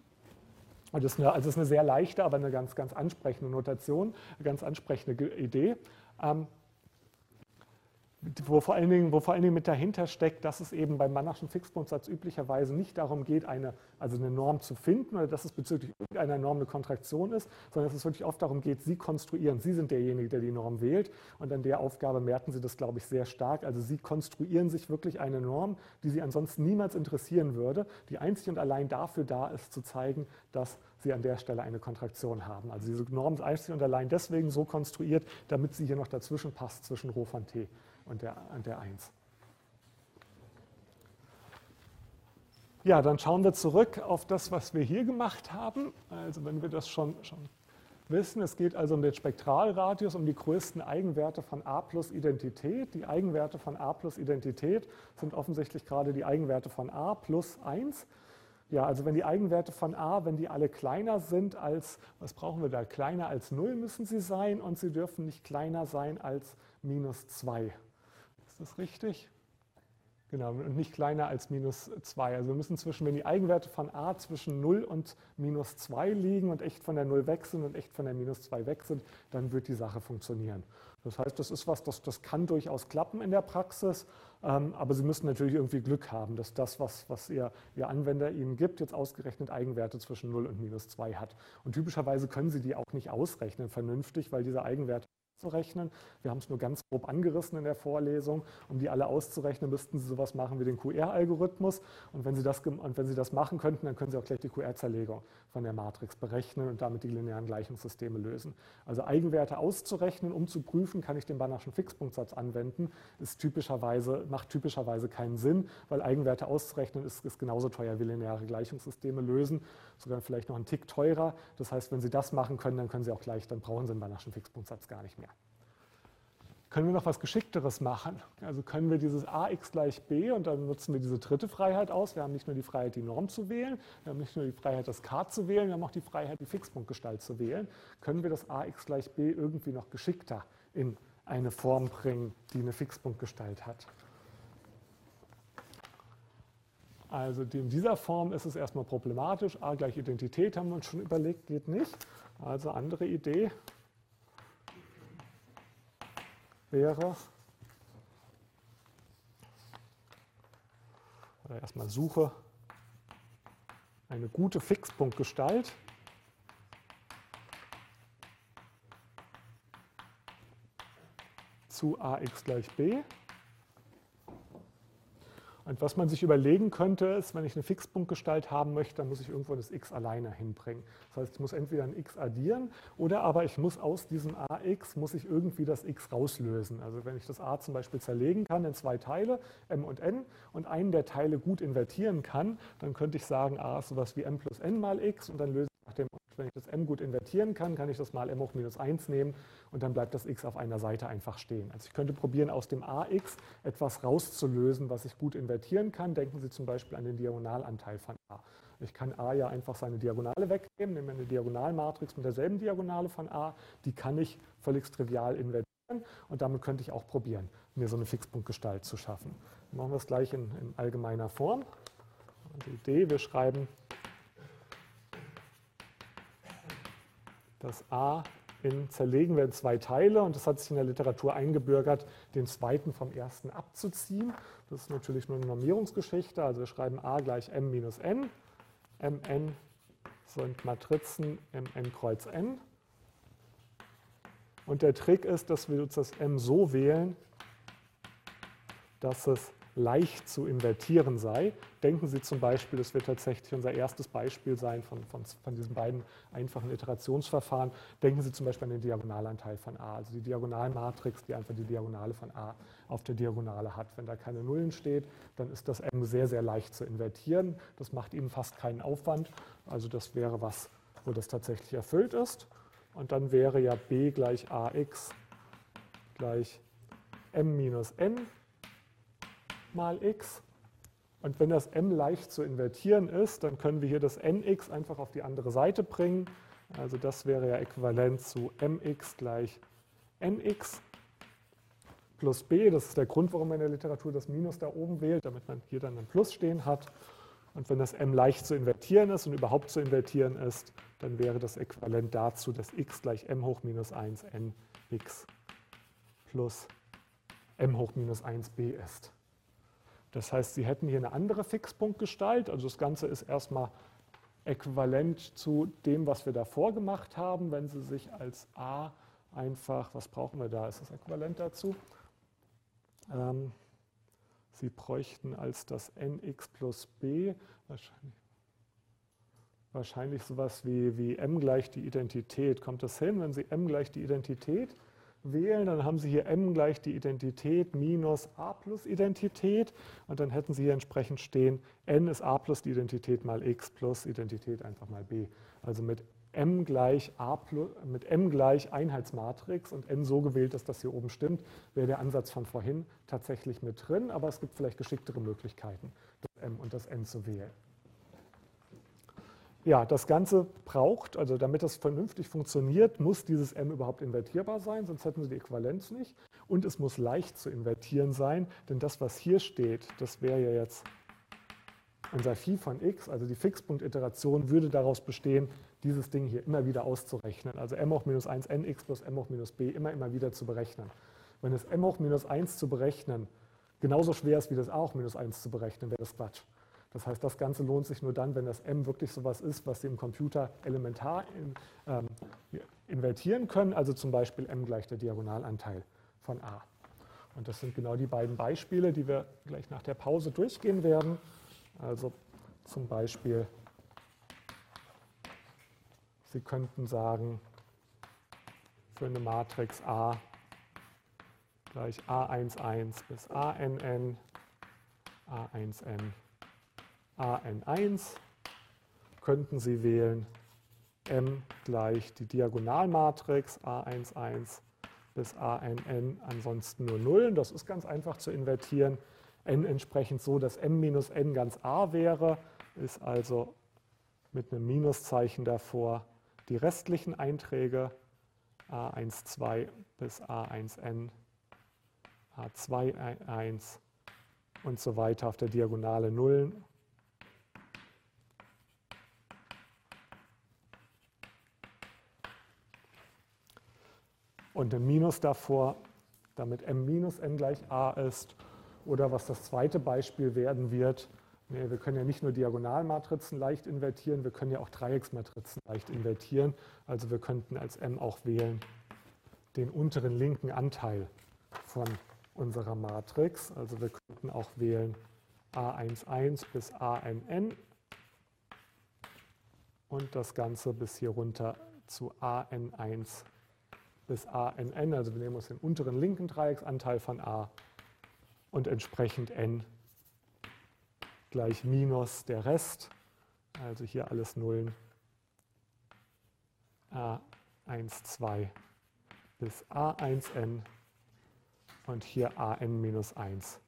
Und das ist eine, also das ist eine sehr leichte, aber eine ganz, ganz ansprechende Notation, eine ganz ansprechende Idee. Ähm, Wo vor, allen Dingen, wo vor allen Dingen mit dahinter steckt, dass es eben beim Banachschen Fixpunktsatz üblicherweise nicht darum geht, eine, also eine Norm zu finden oder dass es bezüglich irgendeiner Norm eine Kontraktion ist, sondern dass es wirklich oft darum geht, Sie konstruieren, Sie sind derjenige, der die Norm wählt und an der Aufgabe merken Sie das, glaube ich, sehr stark. Also Sie konstruieren sich wirklich eine Norm, die Sie ansonsten niemals interessieren würde, die einzig und allein dafür da ist, zu zeigen, dass Sie an der Stelle eine Kontraktion haben. Also diese Norm ist einzig und allein deswegen so konstruiert, damit sie hier noch dazwischen passt, zwischen Rho von t und der, und der eins. Ja, dann schauen wir zurück auf das, was wir hier gemacht haben. Also wenn wir das schon, schon wissen, es geht also um den Spektralradius, um die größten Eigenwerte von A plus Identität. Die Eigenwerte von A plus Identität sind offensichtlich gerade die Eigenwerte von A plus eins. Ja, also wenn die Eigenwerte von A, wenn die alle kleiner sind als, was brauchen wir da, kleiner als null müssen sie sein und sie dürfen nicht kleiner sein als minus zwei. Ist das richtig? Genau, und nicht kleiner als minus zwei. Also wir müssen zwischen, wenn die Eigenwerte von A zwischen null und minus zwei liegen und echt von der null weg sind und echt von der minus zwei weg sind, dann wird die Sache funktionieren. Das heißt, das ist was, das, das kann durchaus klappen in der Praxis, ähm, aber Sie müssen natürlich irgendwie Glück haben, dass das, was, was Ihr, Ihr Anwender Ihnen gibt, jetzt ausgerechnet Eigenwerte zwischen null und minus zwei hat. Und typischerweise können Sie die auch nicht ausrechnen vernünftig, weil diese Eigenwerte zu rechnen. Wir haben es nur ganz grob angerissen in der Vorlesung. Um die alle auszurechnen, müssten Sie sowas machen wie den Q R-Algorithmus. Und wenn Sie das, und wenn Sie das machen könnten, dann können Sie auch gleich die Q R-Zerlegung von der Matrix berechnen und damit die linearen Gleichungssysteme lösen. Also Eigenwerte auszurechnen, um zu prüfen, kann ich den Banachschen Fixpunktsatz anwenden, ist typischerweise, macht typischerweise keinen Sinn, weil Eigenwerte auszurechnen ist, ist genauso teuer wie lineare Gleichungssysteme lösen, sogar vielleicht noch einen Tick teurer. Das heißt, wenn Sie das machen können, dann können Sie auch gleich, dann brauchen Sie den Banachschen Fixpunktsatz gar nicht mehr. Können wir noch was Geschickteres machen? Also können wir dieses ax gleich b und dann nutzen wir diese dritte Freiheit aus. Wir haben nicht nur die Freiheit, die Norm zu wählen, wir haben nicht nur die Freiheit, das K zu wählen, wir haben auch die Freiheit, die Fixpunktgestalt zu wählen. Können wir das ax gleich b irgendwie noch geschickter in eine Form bringen, die eine Fixpunktgestalt hat? Also in dieser Form ist es erstmal problematisch. A gleich Identität haben wir uns schon überlegt, geht nicht. Also andere Idee wäre, oder erstmal suche eine gute Fixpunktgestalt zu ax gleich b. Und was man sich überlegen könnte, ist, wenn ich eine Fixpunktgestalt haben möchte, dann muss ich irgendwo das x alleine hinbringen. Das heißt, ich muss entweder ein x addieren oder aber ich muss aus diesem ax muss ich irgendwie das x rauslösen. Also wenn ich das a zum Beispiel zerlegen kann in zwei Teile, m und n, und einen der Teile gut invertieren kann, dann könnte ich sagen, a ist sowas wie m plus n mal x und dann löse ich nach dem, wenn ich das m gut invertieren kann, kann ich das mal m hoch minus eins nehmen und dann bleibt das x auf einer Seite einfach stehen. Also ich könnte probieren, aus dem ax etwas rauszulösen, was ich gut invertieren kann. Denken Sie zum Beispiel an den Diagonalanteil von a. Ich kann a ja einfach seine Diagonale wegnehmen, nehme eine Diagonalmatrix mit derselben Diagonale von a, die kann ich völlig trivial invertieren und damit könnte ich auch probieren, mir so eine Fixpunktgestalt zu schaffen. Dann machen wir es gleich in, in allgemeiner Form. Die Idee, wir schreiben das a in, zerlegen wir in zwei Teile und das hat sich in der Literatur eingebürgert, den zweiten vom ersten abzuziehen. Das ist natürlich nur eine Normierungsgeschichte, also wir schreiben a gleich m minus n, mn sind Matrizen mn kreuz n. Und der Trick ist, dass wir uns das m so wählen, dass es leicht zu invertieren sei. Denken Sie zum Beispiel, das wird tatsächlich unser erstes Beispiel sein von, von, von diesen beiden einfachen Iterationsverfahren. Denken Sie zum Beispiel an den Diagonalanteil von a, also die Diagonalmatrix, die einfach die Diagonale von a auf der Diagonale hat. Wenn da keine Nullen steht, dann ist das m sehr, sehr leicht zu invertieren. Das macht Ihnen fast keinen Aufwand. Also das wäre was, wo das tatsächlich erfüllt ist. Und dann wäre ja b gleich ax gleich m minus n mal x. Und wenn das m leicht zu invertieren ist, dann können wir hier das nx einfach auf die andere Seite bringen. Also das wäre ja äquivalent zu mx gleich nx plus b. Das ist der Grund, warum man in der Literatur das Minus da oben wählt, damit man hier dann ein Plus stehen hat. Und wenn das m leicht zu invertieren ist und überhaupt zu invertieren ist, dann wäre das äquivalent dazu, dass x gleich m hoch minus eins nx plus m hoch minus eins b ist. Das heißt, Sie hätten hier eine andere Fixpunktgestalt. Also das Ganze ist erstmal äquivalent zu dem, was wir davor gemacht haben. Wenn Sie sich als a einfach, was brauchen wir da? Ist das äquivalent dazu? Ähm, Sie bräuchten als das nx plus b wahrscheinlich, wahrscheinlich sowas wie, wie m gleich die Identität. Kommt das hin, wenn Sie m gleich die Identität wählen, dann haben Sie hier m gleich die Identität minus a plus Identität und dann hätten Sie hier entsprechend stehen, n ist a plus die Identität mal x plus Identität einfach mal b. Also mit m gleich a plus, mit m gleich Einheitsmatrix und n so gewählt, dass das hier oben stimmt, wäre der Ansatz von vorhin tatsächlich mit drin, aber es gibt vielleicht geschicktere Möglichkeiten, das m und das n zu wählen. Ja, das Ganze braucht, also damit das vernünftig funktioniert, muss dieses m überhaupt invertierbar sein, sonst hätten Sie die Äquivalenz nicht. Und es muss leicht zu invertieren sein, denn das, was hier steht, das wäre ja jetzt unser Phi von x, also die Fixpunktiteration würde daraus bestehen, dieses Ding hier immer wieder auszurechnen. Also m hoch minus eins nx plus m hoch minus b immer, immer wieder zu berechnen. Wenn es m hoch minus eins zu berechnen genauso schwer ist wie das a hoch minus eins zu berechnen, wäre das Quatsch. Das heißt, das Ganze lohnt sich nur dann, wenn das m wirklich sowas ist, was Sie im Computer elementar in, ähm, invertieren können, also zum Beispiel m gleich der Diagonalanteil von a. Und das sind genau die beiden Beispiele, die wir gleich nach der Pause durchgehen werden. Also zum Beispiel Sie könnten sagen, für eine Matrix A gleich A eins eins bis A N N, A eins N, A N eins, könnten Sie wählen M gleich die Diagonalmatrix A eins eins bis A N N, ansonsten nur Nullen. Das ist ganz einfach zu invertieren. N entsprechend so, dass M minus N ganz A wäre, ist also mit einem Minuszeichen davor die restlichen Einträge A eins zwei bis A eins N, A zwei eins und so weiter auf der Diagonale Nullen. Und ein Minus davor, damit M minus N gleich A ist. Oder was das zweite Beispiel werden wird, nee, wir können ja nicht nur Diagonalmatrizen leicht invertieren, wir können ja auch Dreiecksmatrizen leicht invertieren. Also wir könnten als M auch wählen den unteren linken Anteil von unserer Matrix. Also wir könnten auch wählen A eins eins bis A N N und das Ganze bis hier runter zu A N eins bis A N N. Also wir nehmen uns den unteren linken Dreiecksanteil von A und entsprechend N gleich minus der Rest, also hier alles Nullen, A eins zwei bis A eins N und hier A N minus eins,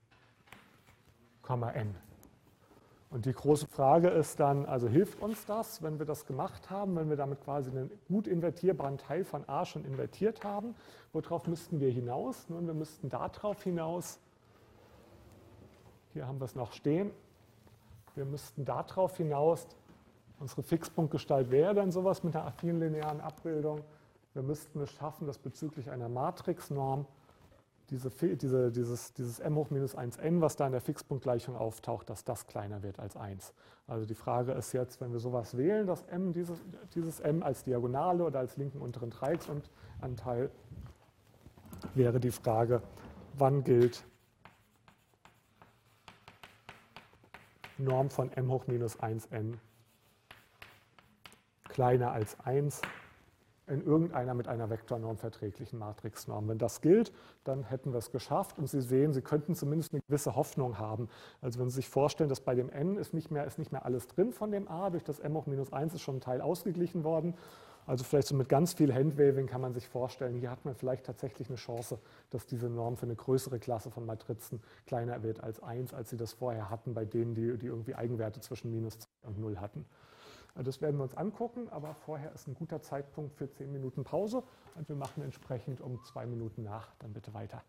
N. Und die große Frage ist dann, also hilft uns das, wenn wir das gemacht haben, wenn wir damit quasi einen gut invertierbaren Teil von A schon invertiert haben? Worauf müssten wir hinaus? Nun, wir müssten darauf hinaus, hier haben wir es noch stehen, wir müssten darauf hinaus, unsere Fixpunktgestalt wäre dann sowas mit einer affinen linearen Abbildung. Wir müssten es schaffen, dass bezüglich einer Matrixnorm diese, diese, dieses, dieses m hoch minus eins n, was da in der Fixpunktgleichung auftaucht, dass das kleiner wird als eins. Also die Frage ist jetzt, wenn wir sowas wählen, dass m, dieses, dieses m als Diagonale oder als linken unteren Dreiecksanteil, wäre die Frage, wann gilt Norm von m hoch minus eins n kleiner als eins in irgendeiner mit einer Vektornorm verträglichen Matrixnorm. Wenn das gilt, dann hätten wir es geschafft. Und Sie sehen, Sie könnten zumindest eine gewisse Hoffnung haben. Also wenn Sie sich vorstellen, dass bei dem n ist nicht mehr, ist nicht mehr alles drin von dem a, durch das m hoch minus eins ist schon ein Teil ausgeglichen worden. Also vielleicht so mit ganz viel Handwaving kann man sich vorstellen, hier hat man vielleicht tatsächlich eine Chance, dass diese Norm für eine größere Klasse von Matrizen kleiner wird als eins, als Sie das vorher hatten, bei denen, die, die irgendwie Eigenwerte zwischen minus zwei und null hatten. Das werden wir uns angucken, aber vorher ist ein guter Zeitpunkt für zehn Minuten Pause und wir machen entsprechend um zwei Minuten nach. Dann bitte weiter.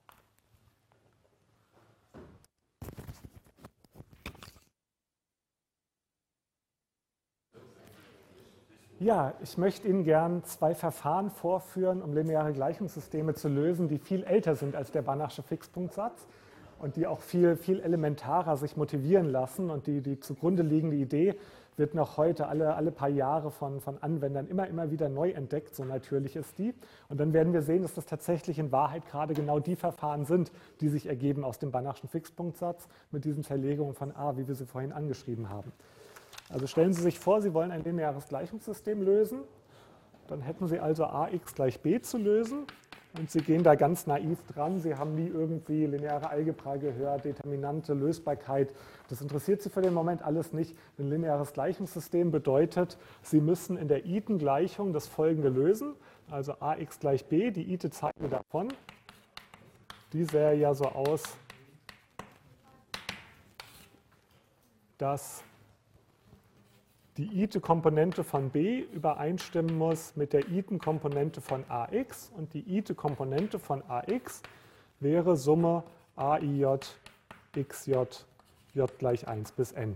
Ja, ich möchte Ihnen gern zwei Verfahren vorführen, um lineare Gleichungssysteme zu lösen, die viel älter sind als der Banachsche Fixpunktsatz und die auch viel, viel elementarer sich motivieren lassen. Und die, die zugrunde liegende Idee wird noch heute alle, alle paar Jahre von, von Anwendern immer, immer wieder neu entdeckt, so natürlich ist die. Und dann werden wir sehen, dass das tatsächlich in Wahrheit gerade genau die Verfahren sind, die sich ergeben aus dem Banachschen Fixpunktsatz mit diesen Zerlegungen von A, wie wir sie vorhin angeschrieben haben. Also stellen Sie sich vor, Sie wollen ein lineares Gleichungssystem lösen. Dann hätten Sie also ax gleich b zu lösen. Und Sie gehen da ganz naiv dran. Sie haben nie irgendwie lineare Algebra gehört, Determinante, Lösbarkeit. Das interessiert Sie für den Moment alles nicht. Ein lineares Gleichungssystem bedeutet, Sie müssen in der Iten-Gleichung das Folgende lösen. Also ax gleich b, die Ite-Zeile davon, die sähe ja so aus, dass die Ite-Komponente von b übereinstimmen muss mit der Iten-Komponente von ax und die Ite-Komponente von ax wäre Summe aij, xj, j gleich eins bis n.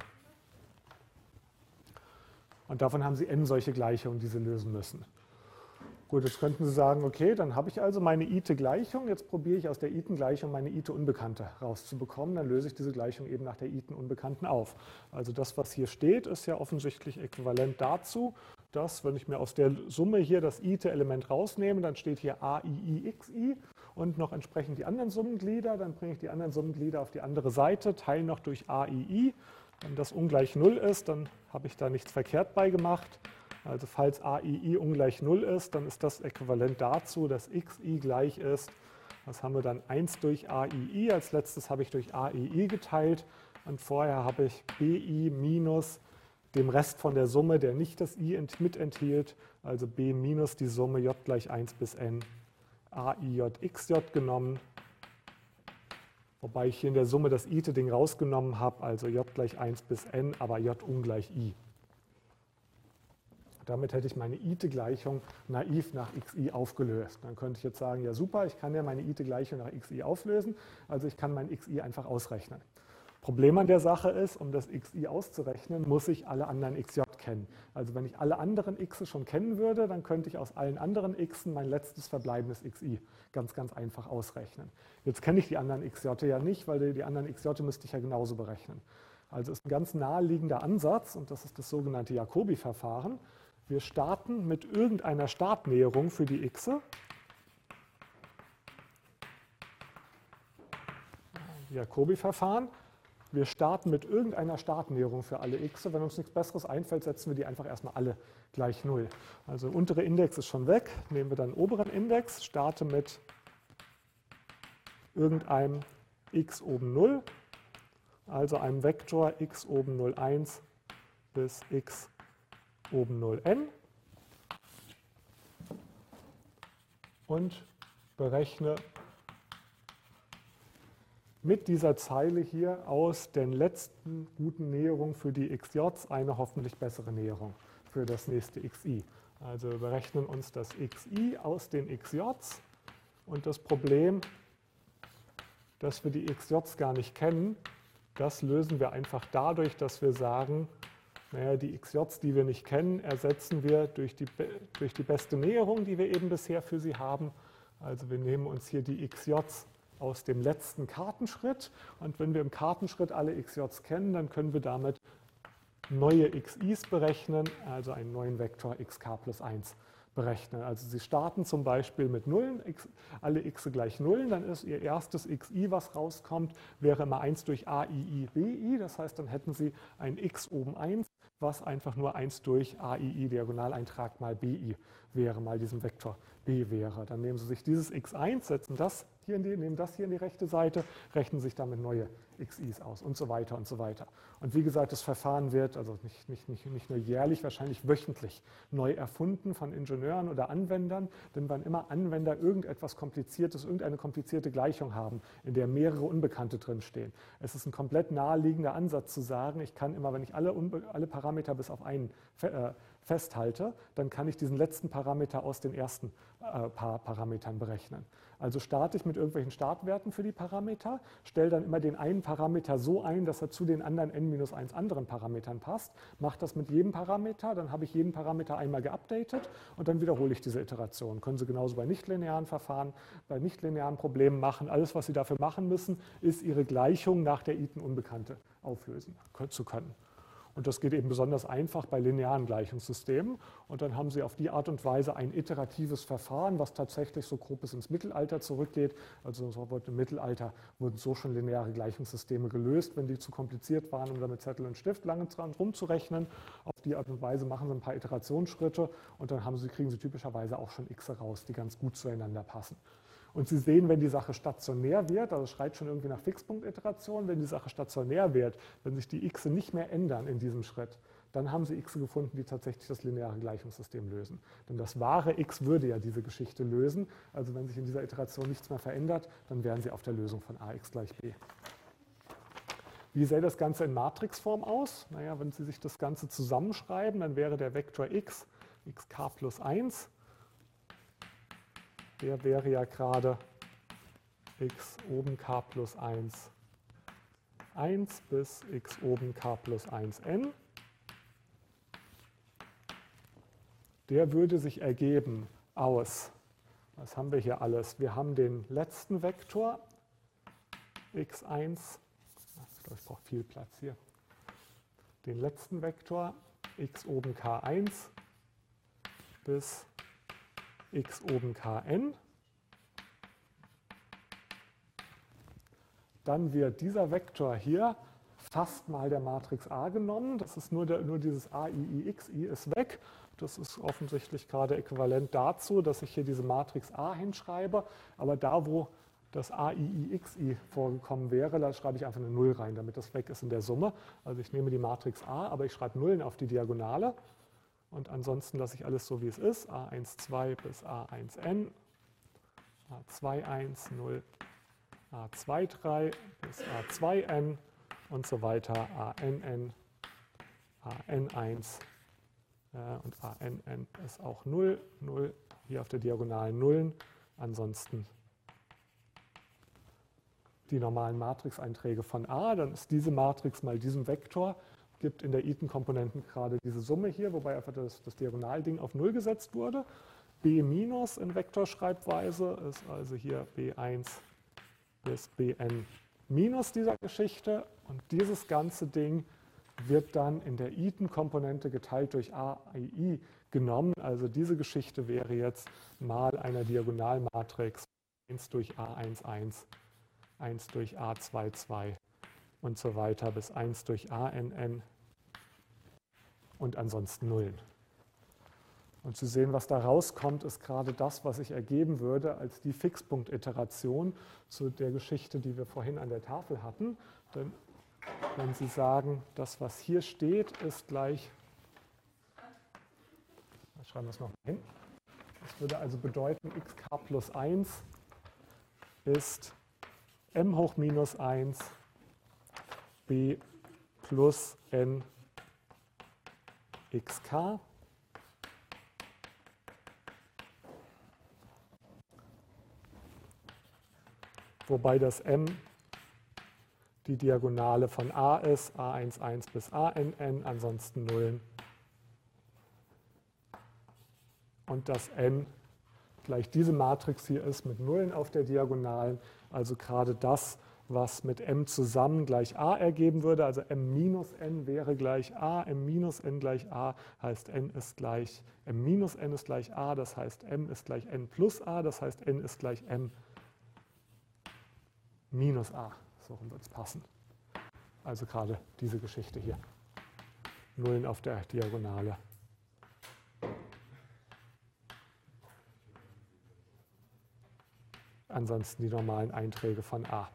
Und davon haben Sie n solche Gleichungen, die Sie lösen müssen. Gut, jetzt könnten Sie sagen, okay, dann habe ich also meine Ite-Gleichung, jetzt probiere ich aus der Iten-Gleichung meine Ite-Unbekannte rauszubekommen, dann löse ich diese Gleichung eben nach der Iten-Unbekannten auf. Also das, was hier steht, ist ja offensichtlich äquivalent dazu, dass, wenn ich mir aus der Summe hier das Ite-Element rausnehme, dann steht hier a i i xi und noch entsprechend die anderen Summenglieder, dann bringe ich die anderen Summenglieder auf die andere Seite, teile noch durch a i i. Wenn das ungleich null ist, dann habe ich da nichts verkehrt bei gemacht. Also falls a i i ungleich null ist, dann ist das äquivalent dazu, dass xi gleich ist. Was haben wir dann? eins durch a i i. Als letztes habe ich durch a i i geteilt. Und vorher habe ich bi minus dem Rest von der Summe, der nicht das i mit enthielt. Also b minus die Summe j gleich eins bis n aij xj genommen. Wobei ich hier in der Summe das ite-Ding rausgenommen habe. Also j gleich eins bis n, aber j ungleich i. Damit hätte ich meine ite-Gleichung naiv nach xi aufgelöst. Dann könnte ich jetzt sagen, ja super, ich kann ja meine ite-Gleichung nach xi auflösen, also ich kann mein xi einfach ausrechnen. Problem an der Sache ist, um das xi auszurechnen, muss ich alle anderen xj kennen. Also wenn ich alle anderen x schon kennen würde, dann könnte ich aus allen anderen x mein letztes verbleibendes xi ganz, ganz einfach ausrechnen. Jetzt kenne ich die anderen xj ja nicht, weil die anderen xj müsste ich ja genauso berechnen. Also ist ein ganz naheliegender Ansatz, und das ist das sogenannte Jacobi-Verfahren. Wir starten mit irgendeiner Startnäherung für die x. Jacobi-Verfahren. Wir starten mit irgendeiner Startnäherung für alle x. Wenn uns nichts Besseres einfällt, setzen wir die einfach erstmal alle gleich null. Also der untere Index ist schon weg. Nehmen wir dann den oberen Index, starte mit irgendeinem x oben null, also einem Vektor x oben null eins bis x oben null n und berechne mit dieser Zeile hier aus den letzten guten Näherungen für die xj's eine hoffentlich bessere Näherung für das nächste xi. Also wir berechnen uns das xi aus den xj's und das Problem, dass wir die xj's gar nicht kennen, das lösen wir einfach dadurch, dass wir sagen, naja, die xj's, die wir nicht kennen, ersetzen wir durch die, durch die beste Näherung, die wir eben bisher für sie haben. Also wir nehmen uns hier die xj's aus dem letzten Kartenschritt. Und wenn wir im Kartenschritt alle xj's kennen, dann können wir damit neue xi's berechnen, also einen neuen Vektor xk plus eins berechnen. Also Sie starten zum Beispiel mit Nullen, x, alle x gleich Nullen, dann ist Ihr erstes xi, was rauskommt, wäre immer eins durch a i i bi. Das heißt, dann hätten Sie ein x oben eins, was einfach nur eins durch a i i Diagonaleintrag mal bi wäre, mal diesem Vektor b wäre. Dann nehmen Sie sich dieses x eins, setzen das hier in die, nehmen das hier in die rechte Seite, rechnen sich damit neue xi's aus und so weiter und so weiter. Und wie gesagt, das Verfahren wird also nicht, nicht, nicht, nicht nur jährlich, wahrscheinlich wöchentlich neu erfunden von Ingenieuren oder Anwendern, denn wann immer Anwender irgendetwas Kompliziertes, irgendeine komplizierte Gleichung haben, in der mehrere Unbekannte drinstehen, es ist ein komplett naheliegender Ansatz zu sagen, ich kann immer, wenn ich alle, alle Parameter bis auf einen äh, festhalte, dann kann ich diesen letzten Parameter aus den ersten äh, paar Parametern berechnen. Also starte ich mit irgendwelchen Startwerten für die Parameter, stelle dann immer den einen Parameter so ein, dass er zu den anderen n minus eins anderen Parametern passt, mache das mit jedem Parameter, dann habe ich jeden Parameter einmal geupdatet und dann wiederhole ich diese Iteration. Können Sie genauso bei nichtlinearen Verfahren, bei nichtlinearen Problemen machen. Alles, was Sie dafür machen müssen, ist Ihre Gleichung nach der Iten-Unbekannte auflösen zu können. Und das geht eben besonders einfach bei linearen Gleichungssystemen. Und dann haben Sie auf die Art und Weise ein iteratives Verfahren, was tatsächlich so grob bis ins Mittelalter zurückgeht. Also im Mittelalter wurden so schon lineare Gleichungssysteme gelöst, wenn die zu kompliziert waren, um da mit Zettel und Stift lange dran rumzurechnen. Auf die Art und Weise machen Sie ein paar Iterationsschritte und dann haben Sie, kriegen Sie typischerweise auch schon x raus, die ganz gut zueinander passen. Und Sie sehen, wenn die Sache stationär wird, also es schreit schon irgendwie nach Fixpunktiteration, wenn die Sache stationär wird, wenn sich die x nicht mehr ändern in diesem Schritt, dann haben Sie x gefunden, die tatsächlich das lineare Gleichungssystem lösen. Denn das wahre x würde ja diese Geschichte lösen. Also wenn sich in dieser Iteration nichts mehr verändert, dann wären Sie auf der Lösung von ax gleich b. Wie sähe das Ganze in Matrixform aus? Naja, wenn Sie sich das Ganze zusammenschreiben, dann wäre der Vektor x, xk plus eins, der wäre ja gerade x oben k plus eins, eins bis x oben k plus eins n. Der würde sich ergeben aus, was haben wir hier alles? Wir haben den letzten Vektor x eins, ich glaube, ich brauche viel Platz hier, den letzten Vektor x oben k eins bis x oben kn. Dann wird dieser Vektor hier fast mal der Matrix A genommen. Das ist nur, der, nur dieses a i i xi ist weg. Das ist offensichtlich gerade äquivalent dazu, dass ich hier diese Matrix A hinschreibe, aber da, wo das A I I X I vorgekommen wäre, da schreibe ich einfach eine Null rein, damit das weg ist in der Summe. Also ich nehme die Matrix A, aber ich schreibe Nullen auf die Diagonale und ansonsten lasse ich alles so, wie es ist. A eins zwei bis A eins n, A zwei eins, null, A zwei drei bis A zwei n und so weiter, A N N, A N eins äh, und A N N ist auch null, null, hier auf der Diagonalen Nullen, ansonsten die normalen Matrixeinträge von A, dann ist diese Matrix mal diesem Vektor, gibt in der Iten-Komponenten gerade diese Summe hier, wobei einfach das, das Diagonalding auf null gesetzt wurde. B- in Vektorschreibweise ist also hier B eins bis Bn minus dieser Geschichte und dieses ganze Ding wird dann in der Iten-Komponente geteilt durch A I I genommen. Also diese Geschichte wäre jetzt mal einer Diagonalmatrix eins durch A eins eins, eins durch A zwei zwei und so weiter bis eins durch A N N und ansonsten Nullen. Und zu sehen, was da rauskommt, ist gerade das, was sich ergeben würde als die Fixpunkt-Iteration zu der Geschichte, die wir vorhin an der Tafel hatten. Denn wenn Sie sagen, das, was hier steht, ist gleich, schreiben wir es noch hin, das würde also bedeuten, xk plus eins ist m hoch minus eins b plus n xk. Wobei das m die Diagonale von A ist, A eins eins bis A N N, ansonsten Nullen. Und das n gleich diese Matrix hier ist mit Nullen auf der Diagonalen, also gerade das, was mit m zusammen gleich a ergeben würde, also m minus n wäre gleich a, m minus n gleich a, heißt n ist gleich, m minus n ist gleich a, das heißt m ist gleich n plus a, das heißt n ist gleich m minus a. So rum wird es passen. Also gerade diese Geschichte hier. Nullen auf der Diagonale. Ansonsten die normalen Einträge von A.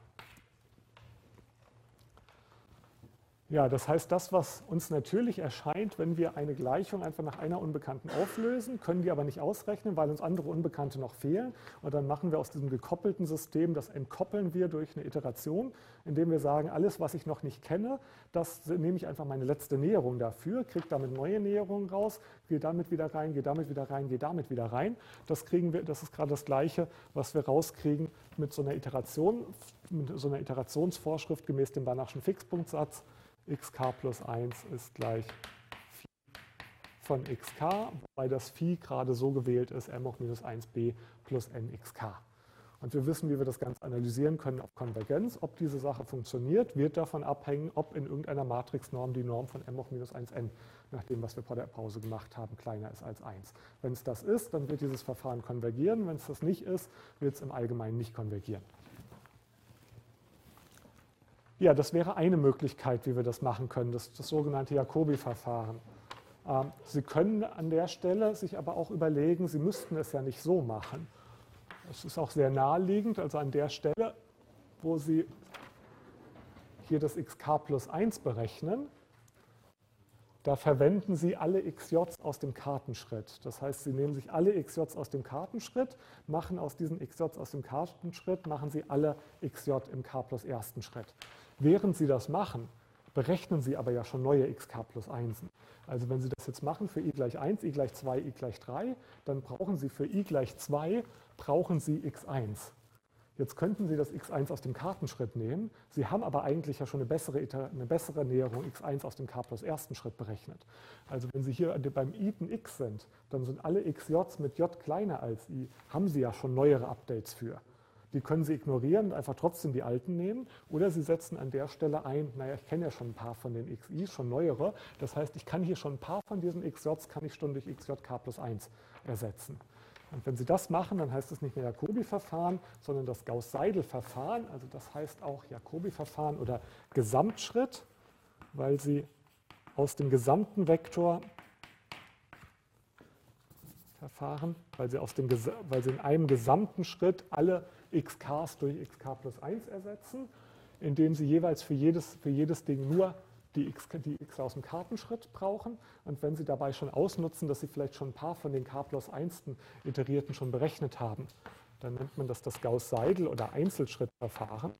Ja, das heißt, das, was uns natürlich erscheint, wenn wir eine Gleichung einfach nach einer Unbekannten auflösen, können die aber nicht ausrechnen, weil uns andere Unbekannte noch fehlen. Und dann machen wir aus diesem gekoppelten System, das entkoppeln wir durch eine Iteration, indem wir sagen, alles, was ich noch nicht kenne, das nehme ich einfach meine letzte Näherung dafür, kriege damit neue Näherungen raus, gehe damit wieder rein, gehe damit wieder rein, gehe damit wieder rein. Das kriegen wir, das ist gerade das Gleiche, was wir rauskriegen mit so einer Iteration, mit so einer Iterationsvorschrift gemäß dem Banachschen Fixpunktsatz. xk plus eins ist gleich Phi von xk, wobei das Phi gerade so gewählt ist, m hoch minus eins b plus nxk. Und wir wissen, wie wir das Ganze analysieren können auf Konvergenz. Ob diese Sache funktioniert, wird davon abhängen, ob in irgendeiner Matrixnorm die Norm von m hoch minus eins n, nach dem, was wir vor der Pause gemacht haben, kleiner ist als eins. Wenn es das ist, dann wird dieses Verfahren konvergieren. Wenn es das nicht ist, wird es im Allgemeinen nicht konvergieren. Ja, das wäre eine Möglichkeit, wie wir das machen können, das, das sogenannte Jacobi-Verfahren. Ähm, Sie können an der Stelle sich aber auch überlegen, Sie müssten es ja nicht so machen. Es ist auch sehr naheliegend, also an der Stelle, wo Sie hier das xk plus eins berechnen, da verwenden Sie alle xj's aus dem Kartenschritt. Das heißt, Sie nehmen sich alle xj's aus dem Kartenschritt, machen aus diesen xj's aus dem Kartenschritt, machen Sie alle xj im k plus ersten Schritt. Während Sie das machen, berechnen Sie aber ja schon neue xk plus eins. Also wenn Sie das jetzt machen für i gleich eins, i gleich zwei, i gleich drei, dann brauchen Sie für i gleich zwei, brauchen Sie x eins. Jetzt könnten Sie das x eins aus dem Kartenschritt nehmen. Sie haben aber eigentlich ja schon eine bessere, eine bessere Näherung x eins aus dem k plus ersten Schritt berechnet. Also wenn Sie hier beim Iten x sind, dann sind alle xj's mit j kleiner als i, haben Sie ja schon neuere Updates für. Die können Sie ignorieren und einfach trotzdem die alten nehmen. Oder Sie setzen an der Stelle ein, naja, ich kenne ja schon ein paar von den xi's, schon neuere. Das heißt, ich kann hier schon ein paar von diesen xj's, kann ich schon durch xj k plus eins ersetzen. Und wenn Sie das machen, dann heißt es nicht mehr Jacobi-Verfahren, sondern das Gauss-Seidel-Verfahren. Also das heißt auch Jacobi-Verfahren oder Gesamtschritt, weil Sie aus dem gesamten Vektor Verfahren, weil sie, aus dem, weil sie in einem gesamten Schritt alle xk's durch xk plus eins ersetzen, indem sie jeweils für jedes, für jedes Ding nur die x, die x aus dem Kartenschritt brauchen. Und wenn Sie dabei schon ausnutzen, dass Sie vielleicht schon ein paar von den k plus eins Iterierten schon berechnet haben, dann nennt man das das Gauß-Seidel- oder Einzelschrittverfahren.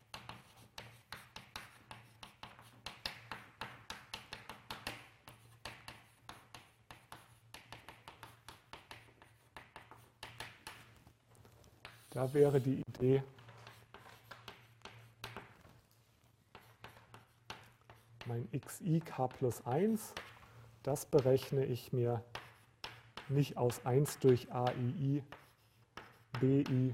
Da wäre die Idee, mein xi k plus eins, das berechne ich mir nicht aus eins durch aii bi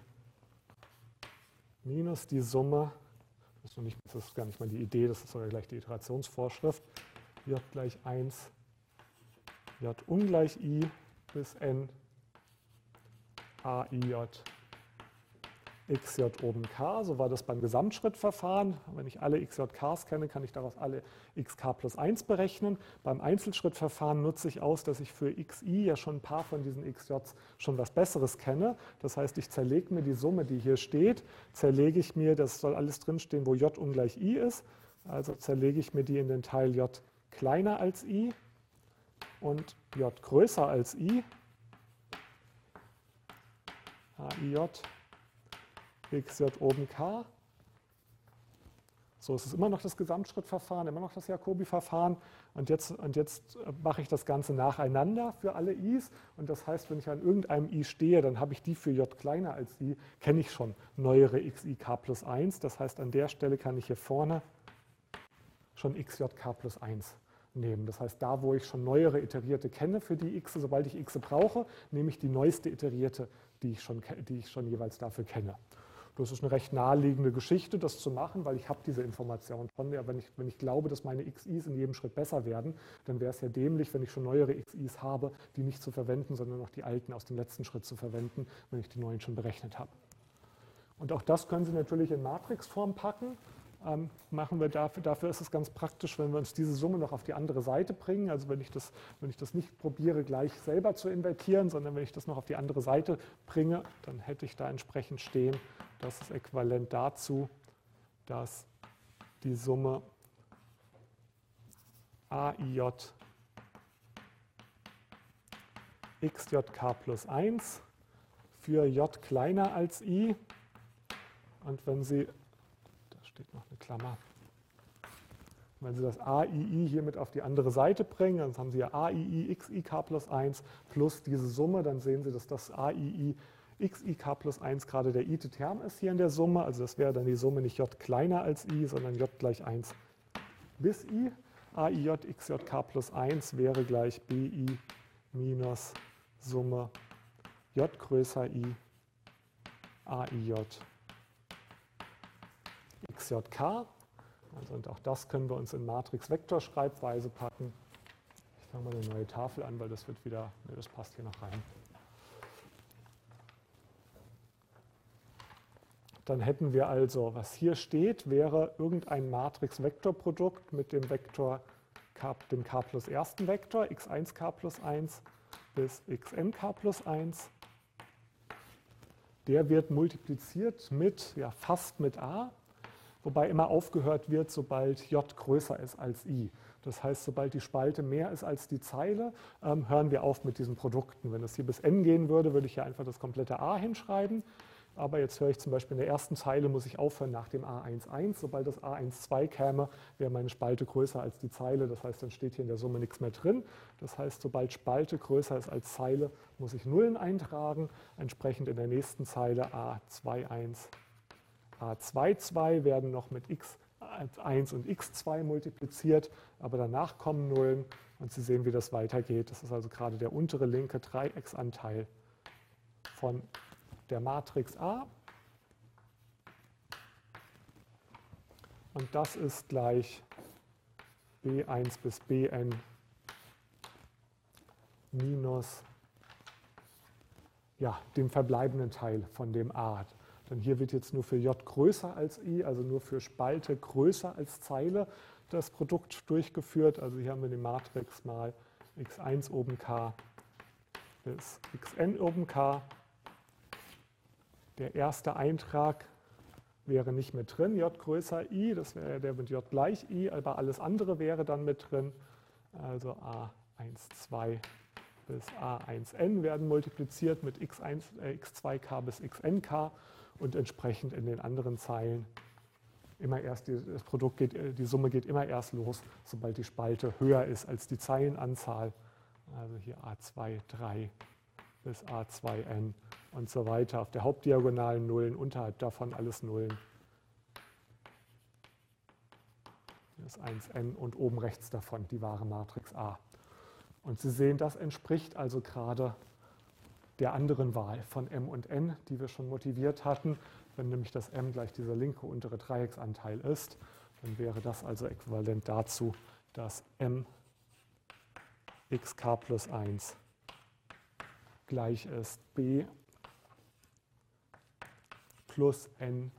minus die Summe, das ist, noch nicht, das ist gar nicht mal die Idee, das ist sogar gleich die Iterationsvorschrift, j gleich eins, j ungleich i bis n aij xj oben k, so war das beim Gesamtschrittverfahren. Wenn ich alle xjks kenne, kann ich daraus alle xk plus eins berechnen. Beim Einzelschrittverfahren nutze ich aus, dass ich für xi ja schon ein paar von diesen xjs schon was Besseres kenne. Das heißt, ich zerlege mir die Summe, die hier steht, zerlege ich mir, das soll alles drinstehen, wo j ungleich i ist. Also zerlege ich mir die in den Teil j kleiner als i und j größer als i. aij xj oben k. So ist es immer noch das Gesamtschrittverfahren, immer noch das Jacobi-Verfahren. Und jetzt, und jetzt mache ich das Ganze nacheinander für alle i's. Und das heißt, wenn ich an irgendeinem i stehe, dann habe ich die für j kleiner als i, kenne ich schon neuere xik plus eins. Das heißt, an der Stelle kann ich hier vorne schon xjk plus eins nehmen. Das heißt, da, wo ich schon neuere Iterierte kenne für die x, sobald ich x brauche, nehme ich die neueste Iterierte, die ich schon, die ich schon jeweils dafür kenne. Das ist eine recht naheliegende Geschichte, das zu machen, weil ich habe diese Information schon. Ja, wenn, ich, wenn ich glaube, dass meine xi's in jedem Schritt besser werden, dann wäre es ja dämlich, wenn ich schon neuere xi's habe, die nicht zu verwenden, sondern noch die alten aus dem letzten Schritt zu verwenden, wenn ich die neuen schon berechnet habe. Und auch das können Sie natürlich in Matrixform packen. Ähm, machen wir dafür, dafür ist es ganz praktisch, wenn wir uns diese Summe noch auf die andere Seite bringen. Also wenn ich das, wenn ich das nicht probiere, gleich selber zu invertieren, sondern wenn ich das noch auf die andere Seite bringe, dann hätte ich da entsprechend stehen, das ist äquivalent dazu, dass die Summe aij xjk plus eins für j kleiner als i, und wenn Sie, da steht noch eine Klammer, wenn Sie das aii hier mit auf die andere Seite bringen, dann haben Sie ja aii xik plus eins plus diese Summe, dann sehen Sie, dass das aii xik plus eins gerade der i-te Term ist hier in der Summe. Also das wäre dann die Summe nicht j kleiner als i, sondern j gleich eins bis i. aij xjk plus eins wäre gleich bi minus Summe j größer i aij xjk. Also und auch das können wir uns in Matrix-Vektorschreibweise packen. Ich fange mal eine neue Tafel an, weil das wird wieder, ne, das passt hier noch rein. Dann hätten wir also, was hier steht, wäre irgendein Matrix-Vektorprodukt mit dem Vektor K, dem K plus ersten Vektor, x eins k plus eins bis xnk plus eins. Der wird multipliziert mit, ja, fast mit a, wobei immer aufgehört wird, sobald j größer ist als i. Das heißt, sobald die Spalte mehr ist als die Zeile, ähm, hören wir auf mit diesen Produkten. Wenn es hier bis n gehen würde, würde ich hier einfach das komplette a hinschreiben. Aber jetzt höre ich zum Beispiel in der ersten Zeile, muss ich aufhören nach dem a eins eins. Sobald das a eins zwei käme, wäre meine Spalte größer als die Zeile. Das heißt, dann steht hier in der Summe nichts mehr drin. Das heißt, sobald Spalte größer ist als Zeile, muss ich Nullen eintragen. Entsprechend in der nächsten Zeile a zwei eins, a zwei zwei werden noch mit x eins und x zwei multipliziert. Aber danach kommen Nullen und Sie sehen, wie das weitergeht. Das ist also gerade der untere linke Dreiecksanteil von der Matrix A, und das ist gleich b eins bis bn minus, ja, dem verbleibenden Teil von dem A. Denn hier wird jetzt nur für j größer als i, also nur für Spalte größer als Zeile, das Produkt durchgeführt. Also hier haben wir die Matrix mal x eins oben k, bis xn oben k. Der erste Eintrag wäre nicht mit drin, j größer i, das wäre der mit j gleich i, aber alles andere wäre dann mit drin. Also a eins, zwei bis a eins n werden multipliziert mit x eins, äh, x zwei k bis xnk und entsprechend in den anderen Zeilen immer erst die, das Produkt geht, die Summe geht immer erst los, sobald die Spalte höher ist als die Zeilenanzahl. Also hier a zwei, drei bis a zwei n und so weiter. Auf der Hauptdiagonalen Nullen, unterhalb davon alles Nullen. Hier ist eins n und oben rechts davon die wahre Matrix A. Und Sie sehen, das entspricht also gerade der anderen Wahl von m und n, die wir schon motiviert hatten. Wenn nämlich das m gleich dieser linke untere Dreiecksanteil ist, dann wäre das also äquivalent dazu, dass m xk plus eins gleich ist b plus n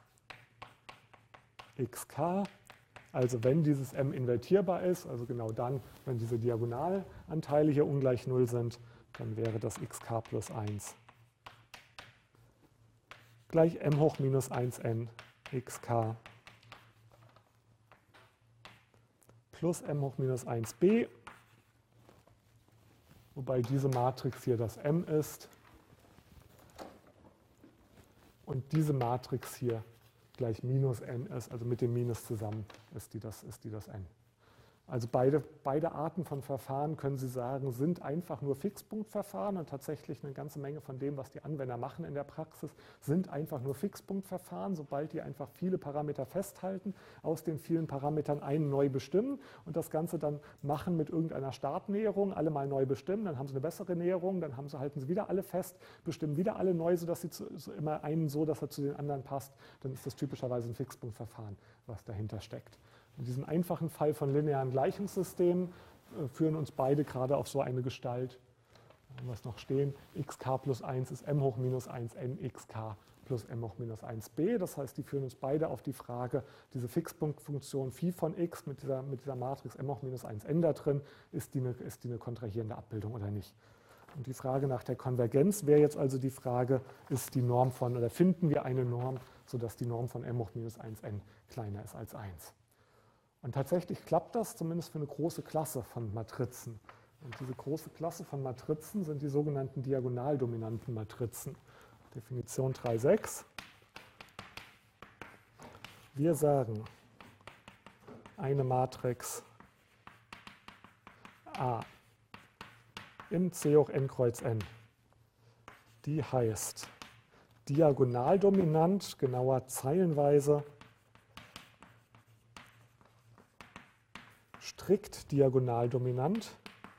xk. Also wenn dieses m invertierbar ist, also genau dann, wenn diese Diagonalanteile hier ungleich null sind, dann wäre das xk plus eins gleich m hoch minus eins n xk plus m hoch minus eins b, wobei diese Matrix hier das m ist und diese Matrix hier gleich minus n ist, also mit dem Minus zusammen ist die das, ist die das n. Also beide, beide Arten von Verfahren, können Sie sagen, sind einfach nur Fixpunktverfahren und tatsächlich eine ganze Menge von dem, was die Anwender machen in der Praxis, sind einfach nur Fixpunktverfahren, sobald die einfach viele Parameter festhalten, aus den vielen Parametern einen neu bestimmen und das Ganze dann machen mit irgendeiner Startnäherung, alle mal neu bestimmen, dann haben Sie eine bessere Näherung, dann haben Sie, halten Sie wieder alle fest, bestimmen wieder alle neu, sodass Sie zu, so immer einen so, dass er zu den anderen passt, dann ist das typischerweise ein Fixpunktverfahren, was dahinter steckt. In diesem einfachen Fall von linearen Gleichungssystemen äh, führen uns beide gerade auf so eine Gestalt. Da haben wir es noch stehen. xk plus eins ist m hoch minus eins n xk plus m hoch minus eins b. Das heißt, die führen uns beide auf die Frage, diese Fixpunktfunktion phi von x mit dieser, mit dieser Matrix m hoch minus eins n da drin, ist die, eine, ist die eine kontrahierende Abbildung oder nicht? Und die Frage nach der Konvergenz wäre jetzt also die Frage, ist die Norm von, oder finden wir eine Norm, sodass die Norm von m hoch minus eins n kleiner ist als eins? Und tatsächlich klappt das zumindest für eine große Klasse von Matrizen. Und diese große Klasse von Matrizen sind die sogenannten diagonaldominanten Matrizen. Definition drei Punkt sechs. Wir sagen, eine Matrix A im C hoch n Kreuz n, die heißt diagonaldominant, genauer zeilenweise, strikt diagonaldominant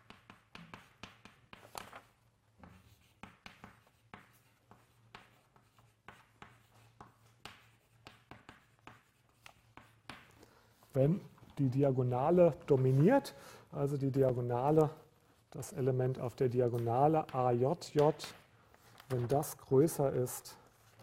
wenn die Diagonale dominiert, also die Diagonale, das Element auf der Diagonale A J J, wenn das größer ist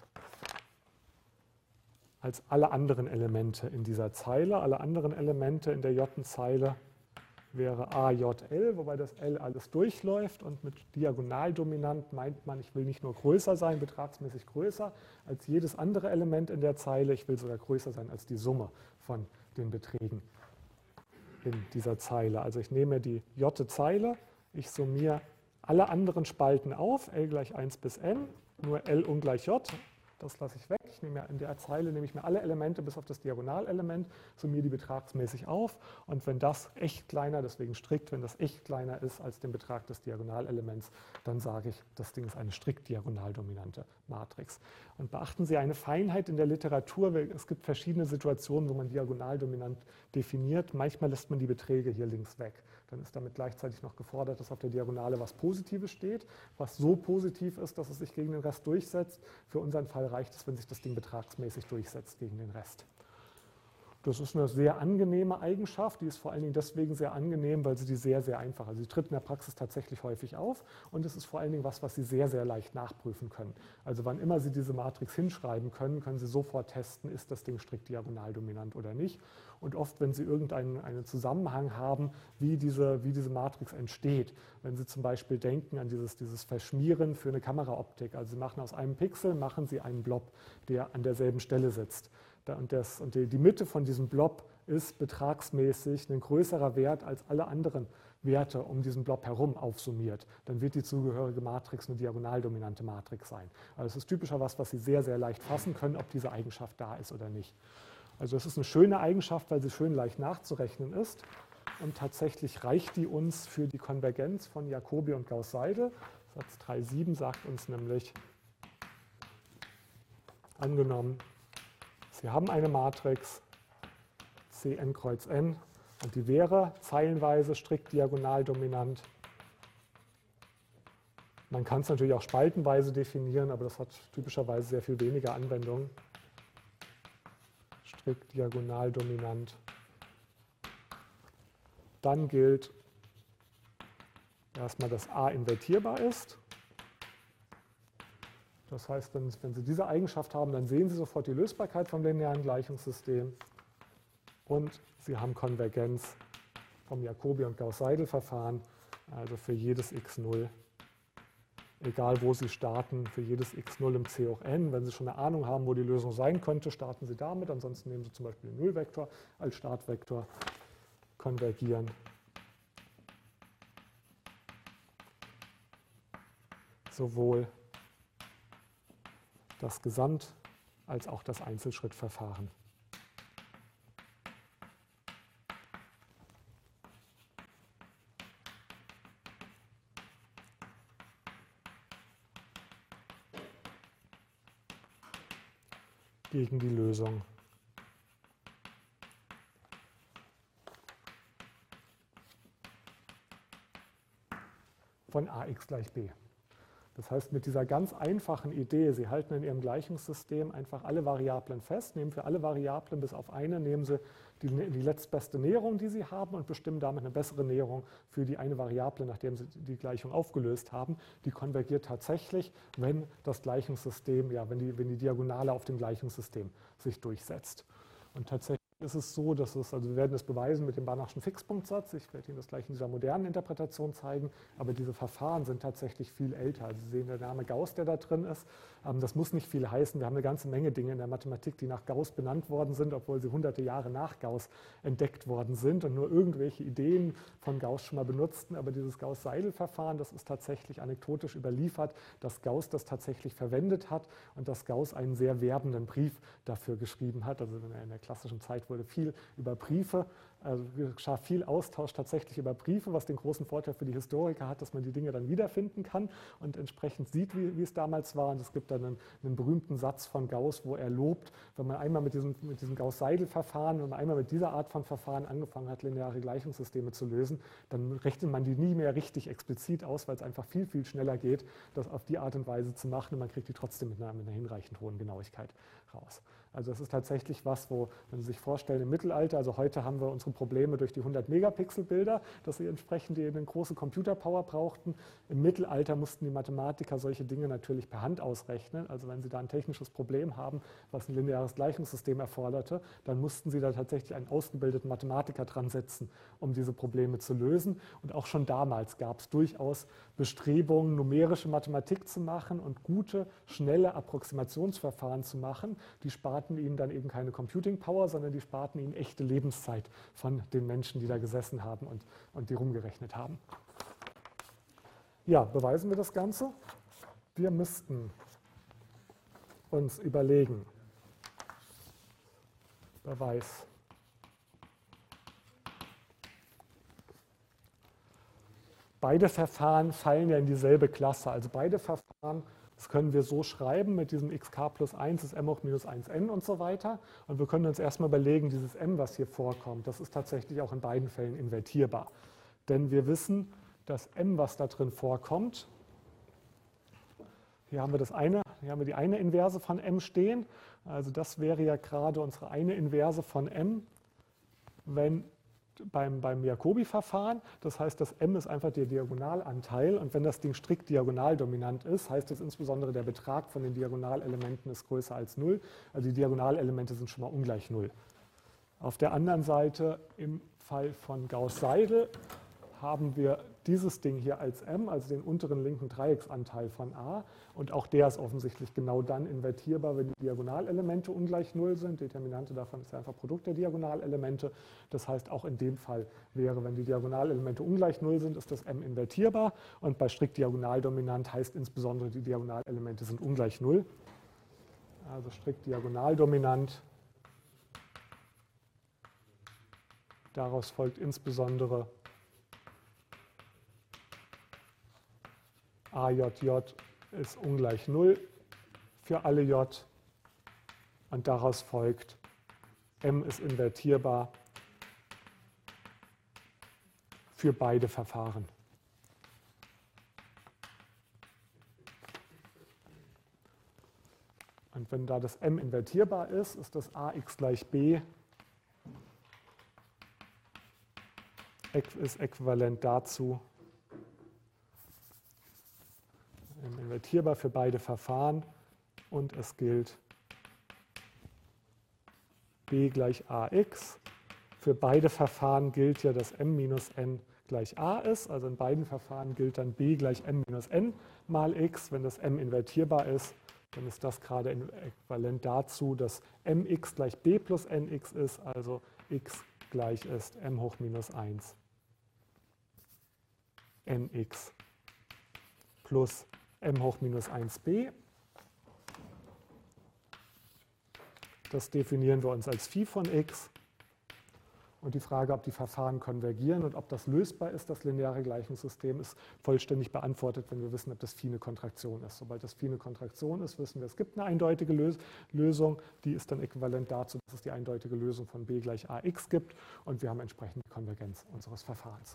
als alle anderen Elemente in dieser Zeile. Alle anderen Elemente in der j-Zeile wäre A J L, wobei das L alles durchläuft. Und mit diagonaldominant meint man, ich will nicht nur größer sein, betragsmäßig größer als jedes andere Element in der Zeile, ich will sogar größer sein als die Summe von den Beträgen in dieser Zeile. Also ich nehme die j-Zeile, ich summiere alle anderen Spalten auf, L gleich eins bis n, nur L ungleich J. Das lasse ich weg. Ich nehme ja in der Zeile nehme ich mir alle Elemente bis auf das Diagonalelement, summiere die betragsmäßig auf. Und wenn das echt kleiner, deswegen strikt, wenn das echt kleiner ist als den Betrag des Diagonalelements, dann sage ich, das Ding ist eine strikt diagonaldominante Matrix. Und beachten Sie eine Feinheit in der Literatur. Es gibt verschiedene Situationen, wo man diagonaldominant definiert. Manchmal lässt man die Beträge hier links weg. Dann ist damit gleichzeitig noch gefordert, dass auf der Diagonale was Positives steht, was so positiv ist, dass es sich gegen den Rest durchsetzt. Für unseren Fall reicht es, wenn sich das Ding betragsmäßig durchsetzt gegen den Rest. Das ist eine sehr angenehme Eigenschaft. Die ist vor allen Dingen deswegen sehr angenehm, weil sie die sehr, sehr einfach, also sie tritt in der Praxis tatsächlich häufig auf und es ist vor allen Dingen was, was Sie sehr, sehr leicht nachprüfen können. Also wann immer Sie diese Matrix hinschreiben können, können Sie sofort testen, ist das Ding strikt diagonal dominant oder nicht. Und oft, wenn Sie irgendeinen einen Zusammenhang haben, wie diese, wie diese Matrix entsteht, wenn Sie zum Beispiel denken an dieses, dieses Verschmieren für eine Kameraoptik, also Sie machen aus einem Pixel, machen Sie einen Blob, der an derselben Stelle sitzt. Und, das, und die Mitte von diesem Blob ist betragsmäßig ein größerer Wert als alle anderen Werte um diesen Blob herum aufsummiert. Dann wird die zugehörige Matrix eine diagonaldominante Matrix sein. Also es ist typischer was, was Sie sehr, sehr leicht fassen können, ob diese Eigenschaft da ist oder nicht. Also es ist eine schöne Eigenschaft, weil sie schön leicht nachzurechnen ist. Und tatsächlich reicht die uns für die Konvergenz von Jacobi und Gauss-Seidel. Satz drei Punkt sieben sagt uns nämlich, angenommen, Sie haben eine Matrix Cn kreuz n und die wäre zeilenweise strikt diagonal dominant. Man kann es natürlich auch spaltenweise definieren, aber das hat typischerweise sehr viel weniger Anwendungen. Strikt diagonal dominant. Dann gilt erstmal, dass A invertierbar ist. Das heißt, wenn, wenn Sie diese Eigenschaft haben, dann sehen Sie sofort die Lösbarkeit vom linearen Gleichungssystem und Sie haben Konvergenz vom Jacobi- und Gauss-Seidel-Verfahren, also für jedes x null, egal wo Sie starten, für jedes x null im C hoch n. Wenn Sie schon eine Ahnung haben, wo die Lösung sein könnte, starten Sie damit. Ansonsten nehmen Sie zum Beispiel den Nullvektor als Startvektor, konvergieren. Sowohl das Gesamt- als auch das Einzelschrittverfahren. Gegen die Lösung. Von ax gleich b. Das heißt, mit dieser ganz einfachen Idee, Sie halten in Ihrem Gleichungssystem einfach alle Variablen fest, nehmen für alle Variablen bis auf eine, nehmen Sie die, die letztbeste Näherung, die Sie haben und bestimmen damit eine bessere Näherung für die eine Variable, nachdem Sie die Gleichung aufgelöst haben. Die konvergiert tatsächlich, wenn das Gleichungssystem, ja, wenn die, wenn die Diagonale auf dem Gleichungssystem sich durchsetzt. Und tatsächlich ist es so, dass es, also wir werden es beweisen mit dem Banachschen Fixpunktsatz, ich werde Ihnen das gleich in dieser modernen Interpretation zeigen, aber diese Verfahren sind tatsächlich viel älter. Also Sie sehen, der Name Gauss, der da drin ist, das muss nicht viel heißen. Wir haben eine ganze Menge Dinge in der Mathematik, die nach Gauss benannt worden sind, obwohl sie hunderte Jahre nach Gauss entdeckt worden sind und nur irgendwelche Ideen von Gauss schon mal benutzten. Aber dieses Gauss-Seidel-Verfahren, das ist tatsächlich anekdotisch überliefert, dass Gauss das tatsächlich verwendet hat und dass Gauss einen sehr werbenden Brief dafür geschrieben hat. Also in der klassischen Zeit wurde viel über Briefe, also geschah viel Austausch tatsächlich über Briefe, was den großen Vorteil für die Historiker hat, dass man die Dinge dann wiederfinden kann und entsprechend sieht, wie, wie es damals war. Und es gibt dann einen, einen berühmten Satz von Gauss, wo er lobt, wenn man einmal mit diesem, mit diesem Gauss-Seidel-Verfahren, wenn man einmal mit dieser Art von Verfahren angefangen hat, lineare Gleichungssysteme zu lösen, dann rechnet man die nie mehr richtig explizit aus, weil es einfach viel, viel schneller geht, das auf die Art und Weise zu machen und man kriegt die trotzdem mit einer, mit einer hinreichend hohen Genauigkeit raus. Also das ist tatsächlich was, wo, wenn Sie sich vorstellen, im Mittelalter, also heute haben wir unsere Probleme durch die hundert Megapixel Bilder, dass sie entsprechend eine große Computerpower brauchten. Im Mittelalter mussten die Mathematiker solche Dinge natürlich per Hand ausrechnen. Also wenn sie da ein technisches Problem haben, was ein lineares Gleichungssystem erforderte, dann mussten sie da tatsächlich einen ausgebildeten Mathematiker dran setzen, um diese Probleme zu lösen. Und auch schon damals gab es durchaus Bestrebungen, numerische Mathematik zu machen und gute, schnelle Approximationsverfahren zu machen. Die sparten ihnen dann eben keine Computing Power, sondern die sparten ihnen echte Lebenszeit von den Menschen, die da gesessen haben und, und die rumgerechnet haben. Ja, beweisen wir das Ganze? Wir müssten uns überlegen, Beweis. Beide Verfahren fallen ja in dieselbe Klasse, also beide Verfahren. Das können wir so schreiben mit diesem xk plus eins ist m hoch minus eins n und so weiter. Und wir können uns erstmal überlegen, dieses m, was hier vorkommt, das ist tatsächlich auch in beiden Fällen invertierbar. Denn wir wissen, dass m, was da drin vorkommt, Hier haben wir das eine, hier haben wir die eine Inverse von M stehen. Also das wäre ja gerade unsere eine Inverse von M, wenn beim, beim Jacobi-Verfahren. Das heißt, das M ist einfach der Diagonalanteil. Und wenn das Ding strikt diagonaldominant ist, heißt das insbesondere, der Betrag von den Diagonalelementen ist größer als null. Also die Diagonalelemente sind schon mal ungleich null. Auf der anderen Seite, im Fall von Gauß-Seidel, haben wir dieses Ding hier als M, also den unteren linken Dreiecksanteil von A. Und auch der ist offensichtlich genau dann invertierbar, wenn die Diagonalelemente ungleich null sind. Determinante davon ist ja einfach Produkt der Diagonalelemente. Das heißt, auch in dem Fall wäre, wenn die Diagonalelemente ungleich null sind, ist das M invertierbar. Und bei strikt diagonaldominant heißt insbesondere, die Diagonalelemente sind ungleich null. Also strikt diagonaldominant. Daraus folgt insbesondere A J J ist ungleich null für alle J und daraus folgt, M ist invertierbar für beide Verfahren. Und wenn da das M invertierbar ist, ist das Ax gleich B ist äquivalent dazu, invertierbar für beide Verfahren und es gilt B gleich Ax. Für beide Verfahren gilt ja, dass M minus N gleich A ist. Also in beiden Verfahren gilt dann B gleich M minus N mal x. Wenn das M invertierbar ist, dann ist das gerade äquivalent dazu, dass Mx gleich B plus Nx ist, also x gleich ist M hoch minus eins Nx plus M hoch minus eins b. Das definieren wir uns als Phi von x. Und die Frage, ob die Verfahren konvergieren und ob das lösbar ist, das lineare Gleichungssystem, ist vollständig beantwortet, wenn wir wissen, ob das Phi eine Kontraktion ist. Sobald das Phi eine Kontraktion ist, wissen wir, es gibt eine eindeutige Lös Lösung. Die ist dann äquivalent dazu, dass es die eindeutige Lösung von B gleich Ax gibt. Und wir haben entsprechend die Konvergenz unseres Verfahrens.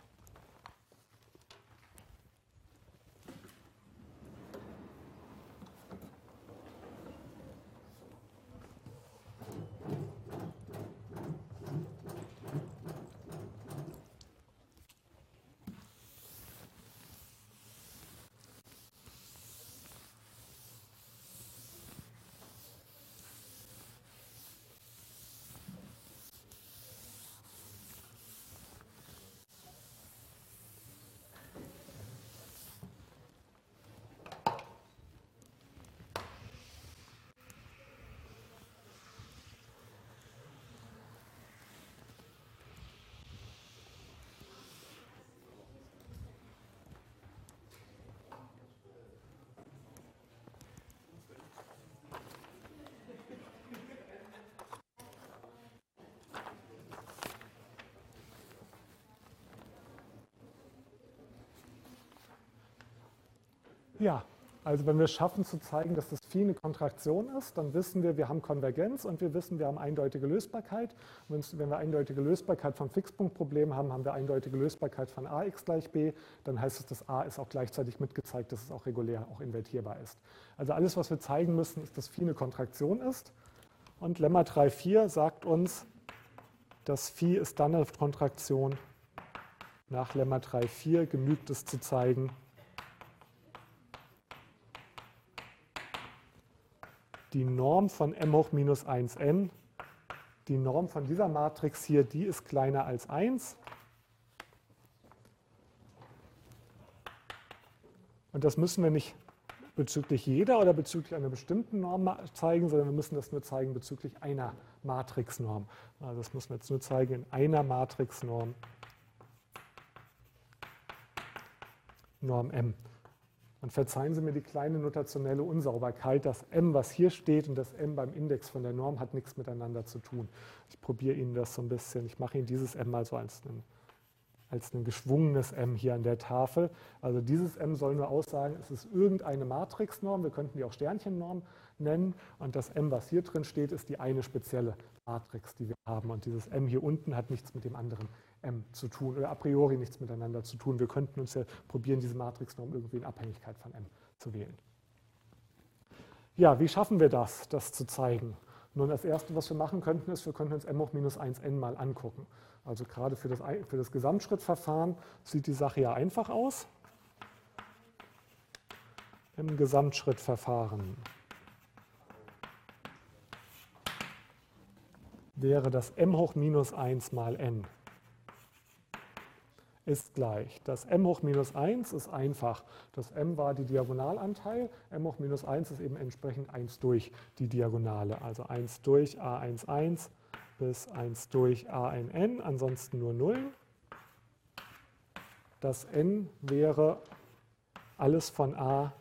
Ja, also wenn wir es schaffen zu zeigen, dass das Phi eine Kontraktion ist, dann wissen wir, wir haben Konvergenz und wir wissen, wir haben eindeutige Lösbarkeit. Und wenn wir eindeutige Lösbarkeit vom Fixpunktproblem haben, haben wir eindeutige Lösbarkeit von Ax gleich B. Dann heißt es, dass A ist auch gleichzeitig mitgezeigt, dass es auch regulär, auch invertierbar ist. Also alles, was wir zeigen müssen, ist, dass Phi eine Kontraktion ist. Und Lemma drei Punkt vier sagt uns, dass Phi ist dann eine Kontraktion. Nach Lemma drei Punkt vier genügt es zu zeigen, die Norm von M hoch minus eins n, die Norm von dieser Matrix hier, die ist kleiner als eins. Und das müssen wir nicht bezüglich jeder oder bezüglich einer bestimmten Norm zeigen, sondern wir müssen das nur zeigen bezüglich einer Matrixnorm. Also das müssen wir jetzt nur zeigen in einer Matrixnorm, Norm M. Und verzeihen Sie mir die kleine notationelle Unsauberkeit, das M, was hier steht, und das M beim Index von der Norm hat nichts miteinander zu tun. Ich probiere Ihnen das so ein bisschen, ich mache Ihnen dieses M mal so als ein, als ein geschwungenes M hier an der Tafel. Also dieses M soll nur aussagen, es ist irgendeine Matrixnorm, wir könnten die auch Sternchennorm nennen, und das M, was hier drin steht, ist die eine spezielle Matrix, die wir haben. Und dieses M hier unten hat nichts mit dem anderen M zu tun oder a priori nichts miteinander zu tun. Wir könnten uns ja probieren, diese Matrixnorm irgendwie in Abhängigkeit von M zu wählen. Ja, wie schaffen wir das, das zu zeigen? Nun, das Erste, was wir machen könnten, ist, wir könnten uns m hoch minus eins n mal angucken. Also gerade für das, für das Gesamtschrittverfahren sieht die Sache ja einfach aus. Im Gesamtschrittverfahren wäre das m hoch minus eins mal n ist gleich. Das m hoch minus eins ist einfach. Das m war die Diagonalanteil. M hoch minus eins ist eben entsprechend eins durch die Diagonale. Also eins durch a eins eins bis eins durch a n n, ansonsten nur Nullen. Das n wäre alles von a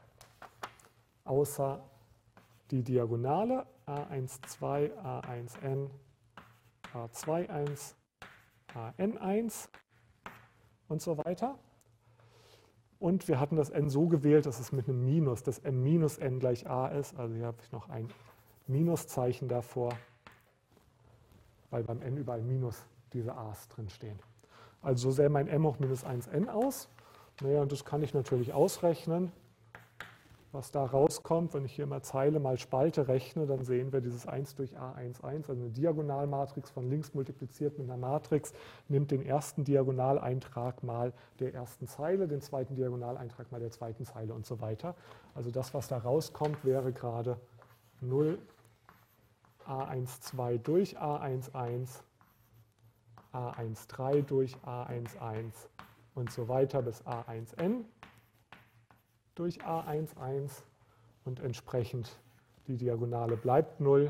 außer die Diagonale. a eins zwei, a eins n, a zwei eins, a n eins. Und so weiter. Und wir hatten das n so gewählt, dass es mit einem Minus, dass m minus n gleich a ist. Also hier habe ich noch ein Minuszeichen davor, weil beim n überall Minus diese a's drin stehen. Also so sähe mein m hoch minus eins n aus. Naja, und das kann ich natürlich ausrechnen. Was da rauskommt, wenn ich hier mal Zeile mal Spalte rechne, dann sehen wir dieses eins durch a eins eins, also eine Diagonalmatrix von links multipliziert mit einer Matrix, nimmt den ersten Diagonaleintrag mal der ersten Zeile, den zweiten Diagonaleintrag mal der zweiten Zeile und so weiter. Also das, was da rauskommt, wäre gerade null, a eins zwei durch a eins eins, a eins drei durch a eins eins und so weiter bis a eins n. Durch a eins eins und entsprechend die Diagonale bleibt null.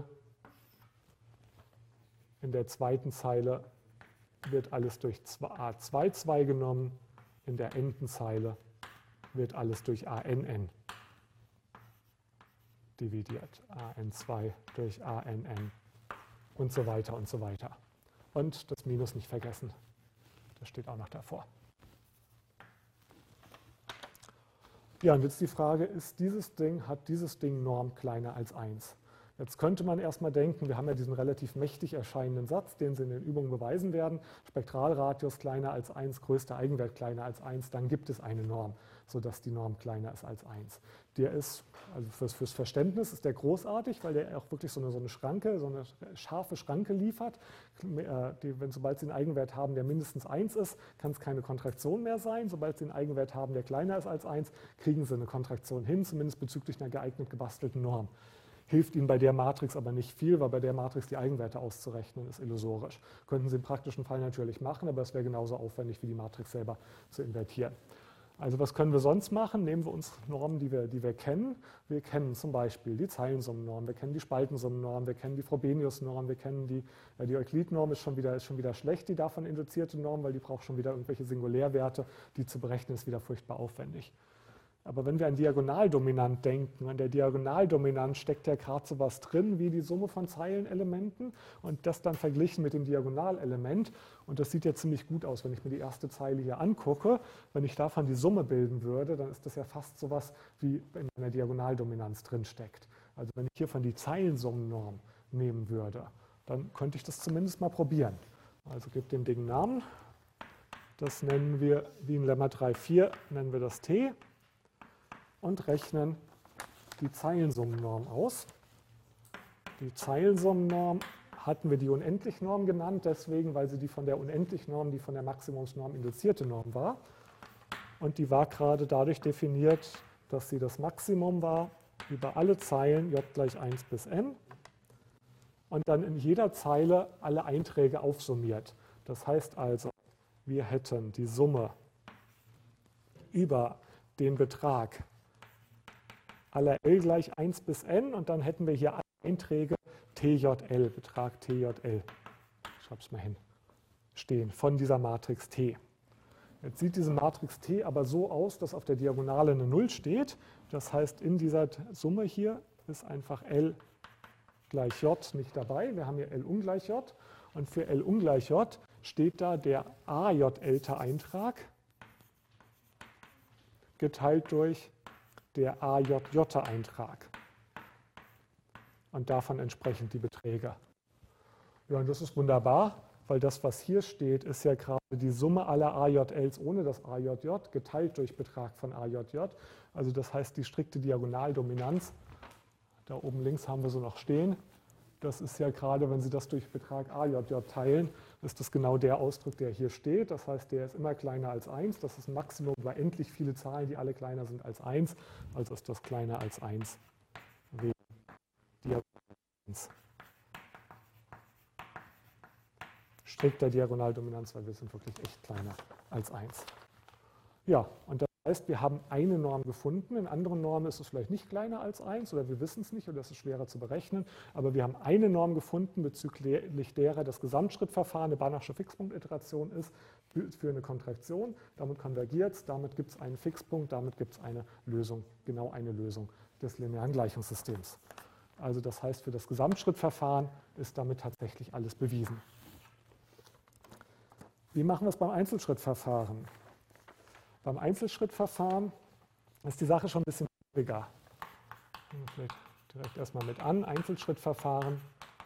In der zweiten Zeile wird alles durch a zwei zwei genommen, in der n-ten Zeile wird alles durch a n n dividiert. a n zwei durch a n n und so weiter und so weiter. Und das Minus nicht vergessen, das steht auch noch davor. Ja, und jetzt die Frage, ist dieses Ding, hat dieses Ding Norm kleiner als eins? Jetzt könnte man erstmal denken, wir haben ja diesen relativ mächtig erscheinenden Satz, den Sie in den Übungen beweisen werden. Spektralradius kleiner als eins, größter Eigenwert kleiner als eins, dann gibt es eine Norm, sodass die Norm kleiner ist als eins. Der ist, also fürs, fürs Verständnis ist der großartig, weil der auch wirklich so eine, so eine Schranke, so eine scharfe Schranke liefert. Die, wenn, sobald Sie einen Eigenwert haben, der mindestens eins ist, kann es keine Kontraktion mehr sein. Sobald Sie einen Eigenwert haben, der kleiner ist als eins, kriegen Sie eine Kontraktion hin, zumindest bezüglich einer geeignet gebastelten Norm. Hilft Ihnen bei der Matrix aber nicht viel, weil bei der Matrix die Eigenwerte auszurechnen ist illusorisch. Könnten Sie im praktischen Fall natürlich machen, aber es wäre genauso aufwendig wie die Matrix selber zu invertieren. Also was können wir sonst machen? Nehmen wir uns Normen, die wir, die wir kennen. Wir kennen zum Beispiel die Zeilensummennorm, wir kennen die Spaltensummennorm, wir kennen die Frobenius-Norm, wir kennen die, ja, die Euklid-Norm ist schon wieder, ist schon wieder schlecht, die davon induzierte Norm, weil die braucht schon wieder irgendwelche Singulärwerte, die zu berechnen ist wieder furchtbar aufwendig. Aber wenn wir an Diagonaldominant denken, an der Diagonaldominant steckt ja gerade so was drin wie die Summe von Zeilenelementen und das dann verglichen mit dem Diagonalelement. Und das sieht ja ziemlich gut aus, wenn ich mir die erste Zeile hier angucke. Wenn ich davon die Summe bilden würde, dann ist das ja fast so was wie in einer Diagonaldominanz drin steckt. Also wenn ich hiervon die Zeilensummennorm nehmen würde, dann könnte ich das zumindest mal probieren. Also gebe dem Ding einen Namen. Das nennen wir, wie in Lemma drei vier, nennen wir das T. Und rechnen die Zeilensummennorm aus. Die Zeilensummennorm hatten wir die Unendlichnorm genannt, deswegen, weil sie die von der Unendlichnorm, die von der Maximumsnorm induzierte Norm war. Und die war gerade dadurch definiert, dass sie das Maximum war über alle Zeilen j gleich eins bis n und dann in jeder Zeile alle Einträge aufsummiert. Das heißt also, wir hätten die Summe über den Betrag aller L gleich eins bis n und dann hätten wir hier alle Einträge T J L, Betrag T J L, ich schreibe es mal hin, stehen von dieser Matrix T. Jetzt sieht diese Matrix T aber so aus, dass auf der Diagonale eine Null steht. Das heißt, in dieser Summe hier ist einfach L gleich J nicht dabei. Wir haben hier L ungleich J und für L ungleich J steht da der A J L-te Eintrag geteilt durch der A J J-te Eintrag und davon entsprechend die Beträge. Ja, und das ist wunderbar, weil das, was hier steht, ist ja gerade die Summe aller A J Ls ohne das A J J geteilt durch Betrag von A J J. Also das heißt, die strikte Diagonaldominanz Da oben links haben wir so noch stehen. Das ist ja gerade, wenn Sie das durch Betrag a j j teilen, ist das genau der Ausdruck, der hier steht. Das heißt, der ist immer kleiner als eins. Das ist ein Maximum über endlich viele Zahlen, die alle kleiner sind als eins. Also ist das kleiner als eins wegen Diagonal eins. Strikter Diagonaldominanz, weil wir sind wirklich echt kleiner als eins. Ja, und das heißt, wir haben eine Norm gefunden. In anderen Normen ist es vielleicht nicht kleiner als eins oder wir wissen es nicht oder es ist schwerer zu berechnen. Aber wir haben eine Norm gefunden, bezüglich derer das Gesamtschrittverfahren eine Banachsche Fixpunktiteration ist für eine Kontraktion. Damit konvergiert es, damit gibt es einen Fixpunkt, damit gibt es eine Lösung, genau eine Lösung des linearen Gleichungssystems. Also das heißt, für das Gesamtschrittverfahren ist damit tatsächlich alles bewiesen. Wie machen wir es beim Einzelschrittverfahren? Beim Einzelschrittverfahren ist die Sache schon ein bisschen schwieriger. Vielleicht direkt erstmal mit an. Einzelschrittverfahren.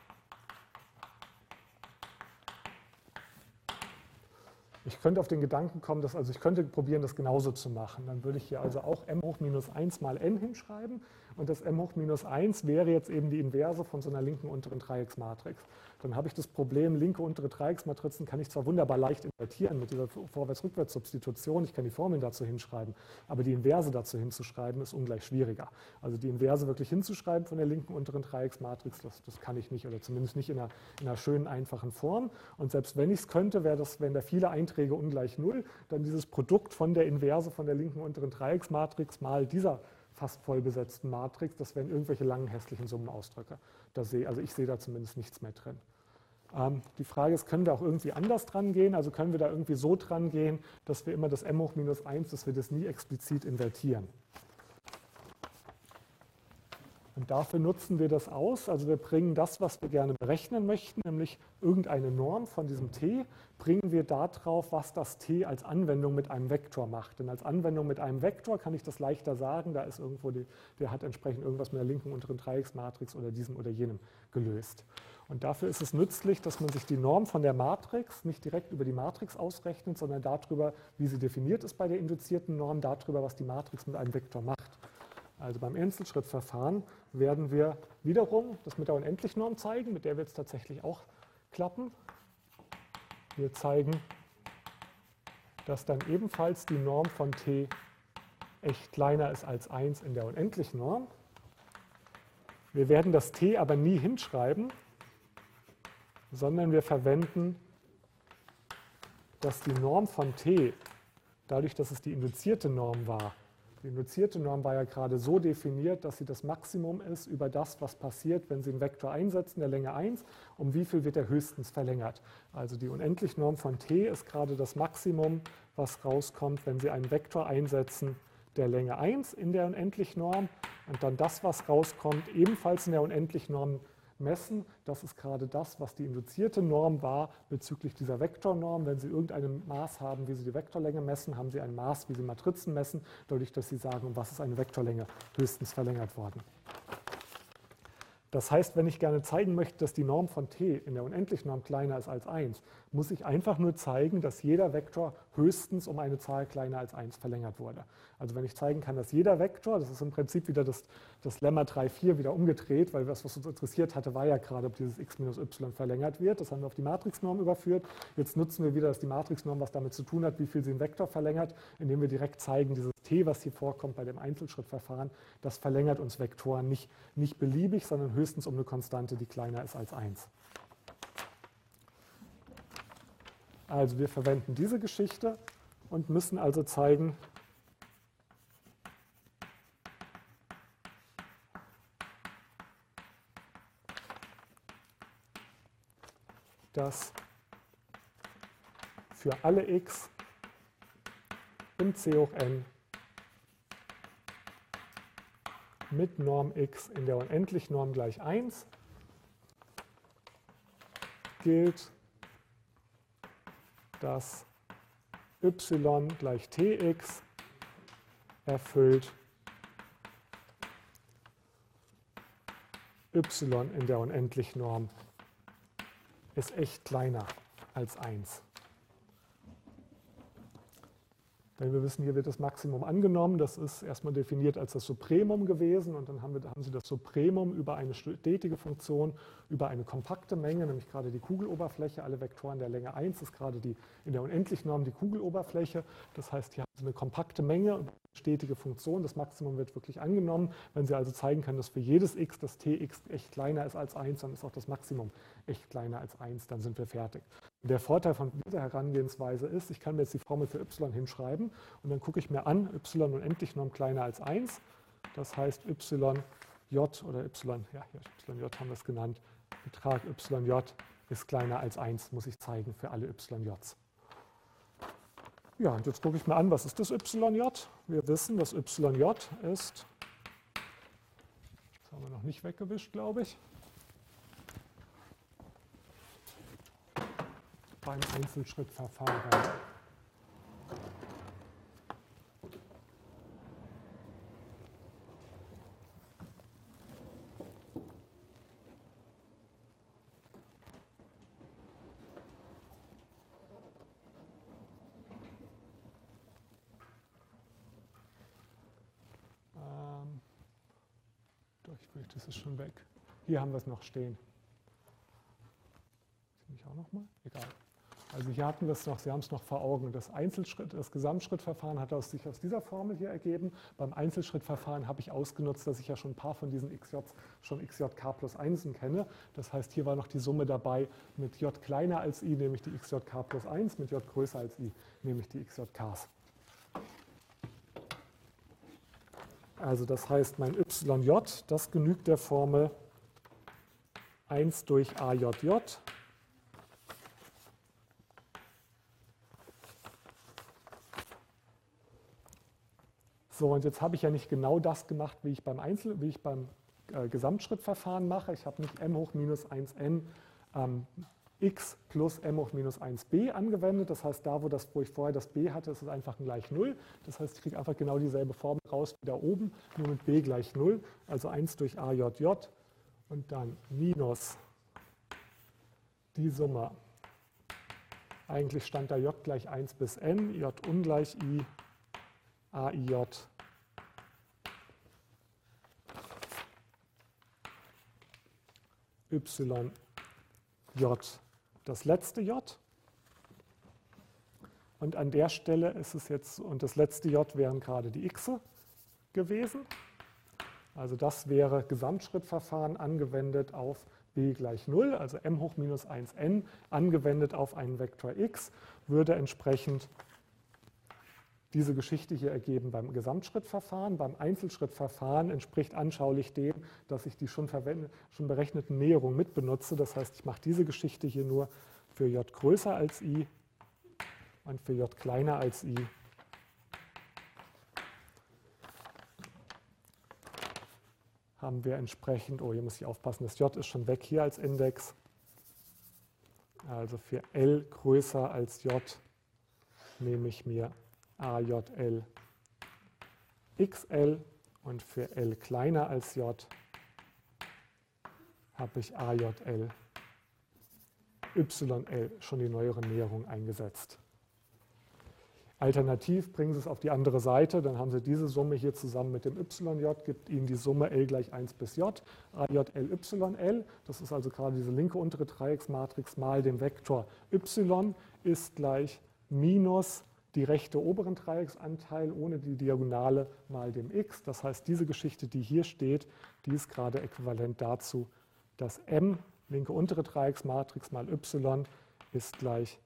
Ich könnte auf den Gedanken kommen, dass, also ich könnte probieren, das genauso zu machen. Dann würde ich hier also auch m hoch minus eins mal n hinschreiben. Und das m hoch minus eins wäre jetzt eben die Inverse von so einer linken unteren Dreiecksmatrix. Dann habe ich das Problem, linke untere Dreiecksmatrizen kann ich zwar wunderbar leicht invertieren mit dieser Vorwärts-Rückwärts-Substitution, ich kann die Formeln dazu hinschreiben, aber die Inverse dazu hinzuschreiben ist ungleich schwieriger. Also die Inverse wirklich hinzuschreiben von der linken unteren Dreiecksmatrix, das, das kann ich nicht oder zumindest nicht in einer, in einer schönen, einfachen Form. Und selbst wenn ich es könnte, wäre das, wenn da viele Einträge ungleich null, dann dieses Produkt von der Inverse von der linken unteren Dreiecksmatrix mal dieser fast voll besetzten Matrix, das wären irgendwelche langen hässlichen Summenausdrücke. Da sehe, also ich sehe da zumindest nichts mehr drin. Ähm, die Frage ist, können wir auch irgendwie anders dran gehen? Also können wir da irgendwie so dran gehen, dass wir immer das m hoch minus eins, dass wir das nie explizit invertieren? Und dafür nutzen wir das aus, also wir bringen das, was wir gerne berechnen möchten, nämlich irgendeine Norm von diesem t, bringen wir darauf, was das t als Anwendung mit einem Vektor macht. Denn als Anwendung mit einem Vektor kann ich das leichter sagen, da ist irgendwo, die, der hat entsprechend irgendwas mit der linken unteren Dreiecksmatrix oder diesem oder jenem gelöst. Und dafür ist es nützlich, dass man sich die Norm von der Matrix nicht direkt über die Matrix ausrechnet, sondern darüber, wie sie definiert ist bei der induzierten Norm, darüber, was die Matrix mit einem Vektor macht. Also beim Einzelschrittverfahren werden wir wiederum das mit der Unendlichnorm zeigen, mit der wird es tatsächlich auch klappen. Wir zeigen, dass dann ebenfalls die Norm von t echt kleiner ist als eins in der Unendlichnorm. Wir werden das t aber nie hinschreiben, sondern wir verwenden, dass die Norm von t, dadurch, dass es die induzierte Norm war, die induzierte Norm war ja gerade so definiert, dass sie das Maximum ist über das, was passiert, wenn Sie einen Vektor einsetzen, der Länge eins, um wie viel wird er höchstens verlängert. Also die Unendlichnorm von t ist gerade das Maximum, was rauskommt, wenn Sie einen Vektor einsetzen, der Länge eins in der Unendlichnorm und dann das, was rauskommt, ebenfalls in der Unendlichnorm messen. Das ist gerade das, was die induzierte Norm war bezüglich dieser Vektornorm. Wenn Sie irgendein Maß haben, wie Sie die Vektorlänge messen, haben Sie ein Maß, wie Sie Matrizen messen, dadurch, dass Sie sagen, um was ist eine Vektorlänge höchstens verlängert worden. Das heißt, wenn ich gerne zeigen möchte, dass die Norm von t in der Unendlichnorm kleiner ist als eins, muss ich einfach nur zeigen, dass jeder Vektor höchstens um eine Zahl kleiner als eins verlängert wurde. Also wenn ich zeigen kann, dass jeder Vektor, das ist im Prinzip wieder das, das Lemma drei vier wieder umgedreht, weil das, was uns interessiert hatte, war ja gerade, ob dieses x minus y verlängert wird. Das haben wir auf die Matrixnorm überführt. Jetzt nutzen wir wieder, dass die Matrixnorm was damit zu tun hat, wie viel sie einen Vektor verlängert, indem wir direkt zeigen, dieses t, was hier vorkommt bei dem Einzelschrittverfahren, das verlängert uns Vektoren nicht, nicht beliebig, sondern höchstens um eine Konstante, die kleiner ist als eins. Also wir verwenden diese Geschichte und müssen also zeigen, dass für alle x in C hoch n mit Norm x in der Unendlichnorm gleich eins gilt, dass y gleich tx erfüllt y in der Unendlichnorm ist echt kleiner als eins. Denn wir wissen, hier wird das Maximum angenommen. Das ist erstmal definiert als das Supremum gewesen. Und dann haben, wir, haben Sie das Supremum über eine stetige Funktion, über eine kompakte Menge, nämlich gerade die Kugeloberfläche. Alle Vektoren der Länge eins ist gerade die, in der Unendlichnorm die Kugeloberfläche. Das heißt, hier haben Sie eine kompakte Menge und eine stetige Funktion. Das Maximum wird wirklich angenommen. Wenn Sie also zeigen können, dass für jedes x das Tx echt kleiner ist als eins, dann ist auch das Maximum echt kleiner als eins. Dann sind wir fertig. Und der Vorteil von dieser Herangehensweise ist, ich kann mir jetzt die Formel für y hinschreiben und dann gucke ich mir an, y Unendlichnorm kleiner als eins. Das heißt, yj oder y, ja, hier yj haben wir es genannt, Betrag yj ist kleiner als eins, muss ich zeigen für alle yjs. Ja, und jetzt gucke ich mir an, was ist das yj? Wir wissen, das yj ist, das haben wir noch nicht weggewischt, glaube ich, beim Einzelschrittverfahren. Ähm, ich fürchte, das ist schon weg. Hier haben wir es noch stehen. Ich auch noch mal? Egal. Also hier hatten wir es noch, Sie haben es noch vor Augen. Das Einzelschritt, das Gesamtschrittverfahren hat aus sich aus dieser Formel hier ergeben. Beim Einzelschrittverfahren habe ich ausgenutzt, dass ich ja schon ein paar von diesen xj schon xjk plus eins kenne. Das heißt, hier war noch die Summe dabei mit j kleiner als i, nämlich die xjk plus eins, mit j größer als i, nämlich die xjks. Also das heißt, mein yj, das genügt der Formel eins durch ajj. So, und jetzt habe ich ja nicht genau das gemacht, wie ich beim, Einzel-, wie ich beim äh, Gesamtschrittverfahren mache. Ich habe nicht m hoch minus eins n ähm, x plus m hoch minus eins b angewendet. Das heißt, da, wo, das, wo ich vorher das b hatte, ist es einfach gleich null. Das heißt, ich kriege einfach genau dieselbe Formel raus wie da oben, nur mit b gleich null. Also eins durch ajj und dann minus die Summe. Eigentlich stand da j gleich eins bis n, j ungleich i, aij yj, das letzte j. Und an der Stelle ist es jetzt, und das letzte j wären gerade die x gewesen. Also das wäre Gesamtschrittverfahren angewendet auf b gleich null, also m hoch minus eins n angewendet auf einen Vektor x, würde entsprechend diese Geschichte hier ergeben beim Gesamtschrittverfahren. Beim Einzelschrittverfahren entspricht anschaulich dem, dass ich die schon, schon berechneten Näherungen mitbenutze. Das heißt, ich mache diese Geschichte hier nur für j größer als i und für j kleiner als i. Haben wir entsprechend, oh, hier muss ich aufpassen, das j ist schon weg hier als Index. Also für L größer als j nehme ich mir ajl xl und für L kleiner als j habe ich ajl yl, schon die neuere Näherung eingesetzt. Alternativ bringen Sie es auf die andere Seite, dann haben Sie diese Summe hier zusammen mit dem yj, gibt Ihnen die Summe L gleich eins bis j, ajl yl, das ist also gerade diese linke untere Dreiecksmatrix mal dem Vektor y ist gleich minus die rechte oberen Dreiecksanteil ohne die Diagonale mal dem x. Das heißt, diese Geschichte, die hier steht, die ist gerade äquivalent dazu, dass m, linke untere Dreiecksmatrix mal y, ist gleich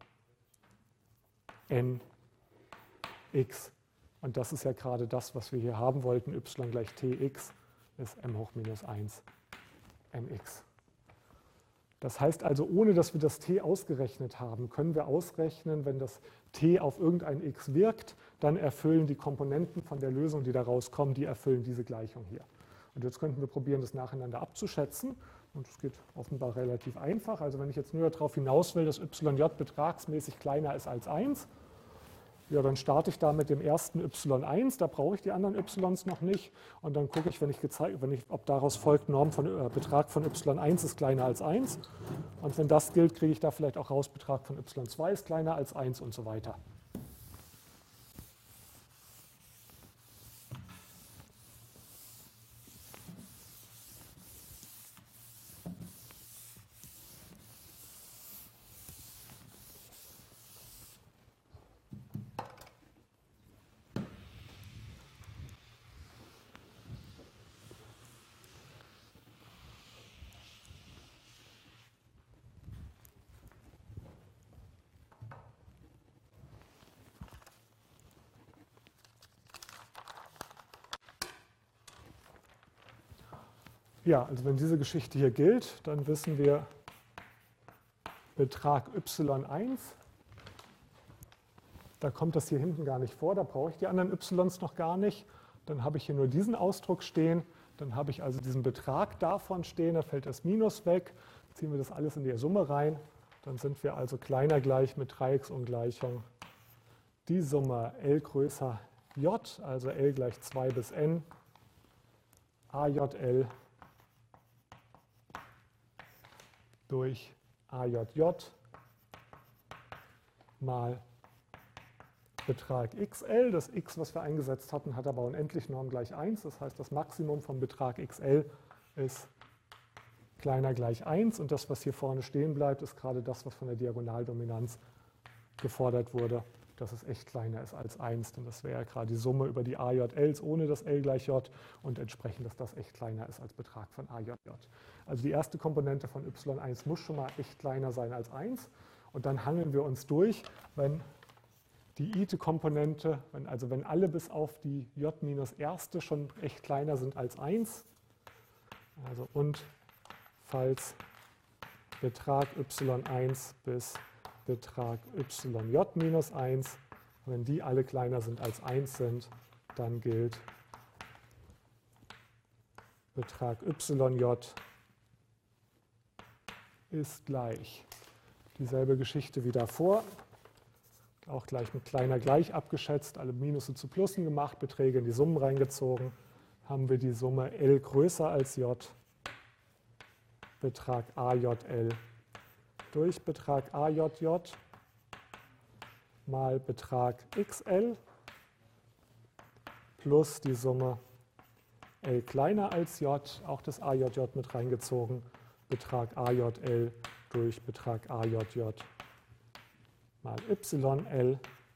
n x. Und das ist ja gerade das, was wir hier haben wollten. Y gleich tx ist m hoch minus eins mx. Das heißt also, ohne dass wir das t ausgerechnet haben, können wir ausrechnen, wenn das t auf irgendein x wirkt, dann erfüllen die Komponenten von der Lösung, die da rauskommen, die erfüllen diese Gleichung hier. Und jetzt könnten wir probieren, das nacheinander abzuschätzen. Und das geht offenbar relativ einfach. Also wenn ich jetzt nur darauf hinaus will, dass yj betragsmäßig kleiner ist als eins, ja, dann starte ich da mit dem ersten y eins, da brauche ich die anderen y's noch nicht. Und dann gucke ich, wenn ich gezeigt, wenn ich, ob daraus folgt, Norm von äh, Betrag von y eins ist kleiner als eins. Und wenn das gilt, kriege ich da vielleicht auch raus, Betrag von y zwei ist kleiner als eins und so weiter. Ja, also wenn diese Geschichte hier gilt, dann wissen wir Betrag y eins. Da kommt das hier hinten gar nicht vor, da brauche ich die anderen y's noch gar nicht. Dann habe ich hier nur diesen Ausdruck stehen. Dann habe ich also diesen Betrag davon stehen, da fällt das Minus weg. Ziehen wir das alles in die Summe rein. Dann sind wir also kleiner gleich mit Dreiecksungleichung die Summe L größer J, also L gleich zwei bis n, A J L durch A J J mal Betrag xl. Das x, was wir eingesetzt hatten, hat aber unendlich Norm gleich eins. Das heißt, das Maximum vom Betrag xl ist kleiner gleich eins. Und das, was hier vorne stehen bleibt, ist gerade das, was von der Diagonaldominanz gefordert wurde, dass es echt kleiner ist als eins. Denn das wäre ja gerade die Summe über die A J Ls ohne das L gleich J und entsprechend, dass das echt kleiner ist als Betrag von A J J. Also die erste Komponente von y eins muss schon mal echt kleiner sein als eins. Und dann hangeln wir uns durch, wenn die ite-Komponente, wenn, also wenn alle bis auf die j minus erste schon echt kleiner sind als eins, also und falls Betrag y eins bis Betrag yj minus eins, wenn die alle kleiner sind als eins sind, dann gilt Betrag yj ist gleich dieselbe Geschichte wie davor. Auch gleich mit kleiner gleich abgeschätzt, alle Minusse zu Plussen gemacht, Beträge in die Summen reingezogen, haben wir die Summe L größer als J, Betrag A J L durch Betrag A J J mal Betrag X L plus die Summe L kleiner als J, auch das A J J mit reingezogen, Betrag A J L durch Betrag A J J mal Y L.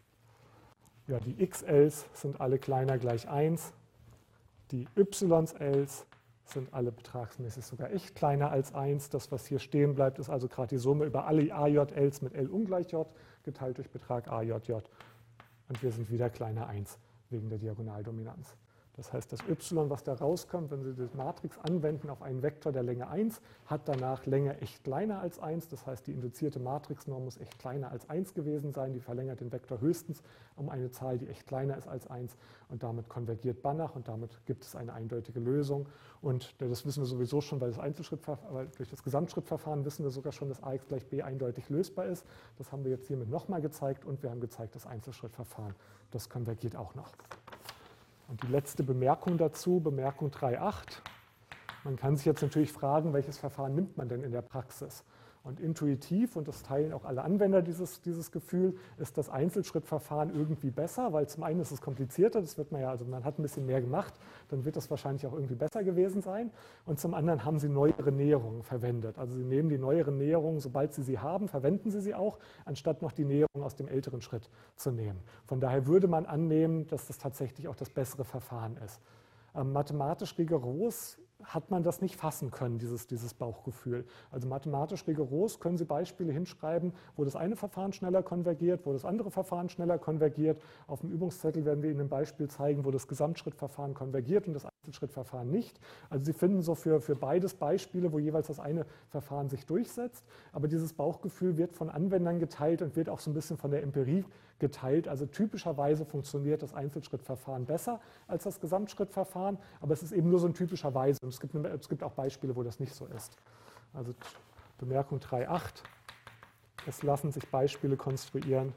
Ja, die X Ls sind alle kleiner gleich eins. Die Y Ls sind alle betragsmäßig sogar echt kleiner als eins. Das, was hier stehen bleibt, ist also gerade die Summe über alle A J Ls mit L ungleich J geteilt durch Betrag A J J. Und wir sind wieder kleiner eins wegen der Diagonaldominanz. Das heißt, das y, was da rauskommt, wenn Sie die Matrix anwenden auf einen Vektor der Länge eins, hat danach Länge echt kleiner als eins. Das heißt, die induzierte Matrixnorm muss echt kleiner als eins gewesen sein. Die verlängert den Vektor höchstens um eine Zahl, die echt kleiner ist als eins. Und damit konvergiert Banach und damit gibt es eine eindeutige Lösung. Und das wissen wir sowieso schon, weil, das Einzelschrittverfahren, weil durch das Gesamtschrittverfahren wissen wir sogar schon, dass Ax gleich b eindeutig lösbar ist. Das haben wir jetzt hiermit nochmal gezeigt und wir haben gezeigt, das Einzelschrittverfahren, das konvergiert auch noch. Und die letzte Bemerkung dazu, Bemerkung drei Punkt acht. Man kann sich jetzt natürlich fragen, welches Verfahren nimmt man denn in der Praxis? Und intuitiv, und das teilen auch alle Anwender dieses, dieses Gefühl, ist das Einzelschrittverfahren irgendwie besser, weil zum einen ist es komplizierter, das wird man ja, also man hat ein bisschen mehr gemacht, dann wird das wahrscheinlich auch irgendwie besser gewesen sein. Und zum anderen haben sie neuere Näherungen verwendet. Also sie nehmen die neueren Näherungen, sobald sie sie haben, verwenden sie sie auch, anstatt noch die Näherung aus dem älteren Schritt zu nehmen. Von daher würde man annehmen, dass das tatsächlich auch das bessere Verfahren ist. Ähm, mathematisch rigoros hat man das nicht fassen können, dieses, dieses Bauchgefühl. Also mathematisch rigoros können Sie Beispiele hinschreiben, wo das eine Verfahren schneller konvergiert, wo das andere Verfahren schneller konvergiert. Auf dem Übungszettel werden wir Ihnen ein Beispiel zeigen, wo das Gesamtschrittverfahren konvergiert und das Einzelschrittverfahren nicht. Also Sie finden so für, für beides Beispiele, wo jeweils das eine Verfahren sich durchsetzt. Aber dieses Bauchgefühl wird von Anwendern geteilt und wird auch so ein bisschen von der Empirie geteilt. Also typischerweise funktioniert das Einzelschrittverfahren besser als das Gesamtschrittverfahren, aber es ist eben nur so ein typischerweise. Und es gibt, es gibt auch Beispiele, wo das nicht so ist. Also Bemerkung drei Punkt acht. Es lassen sich Beispiele konstruieren,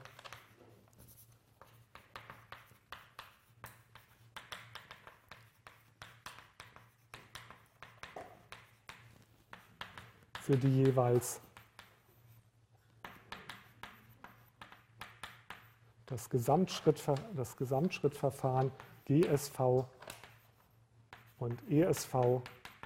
für die jeweils das, Gesamtschrittver das Gesamtschrittverfahren G S V und E S V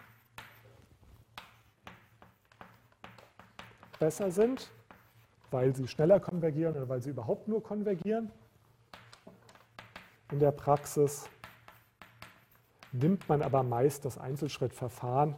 besser sind, weil sie schneller konvergieren oder weil sie überhaupt nur konvergieren. In der Praxis nimmt man aber meist das Einzelschrittverfahren,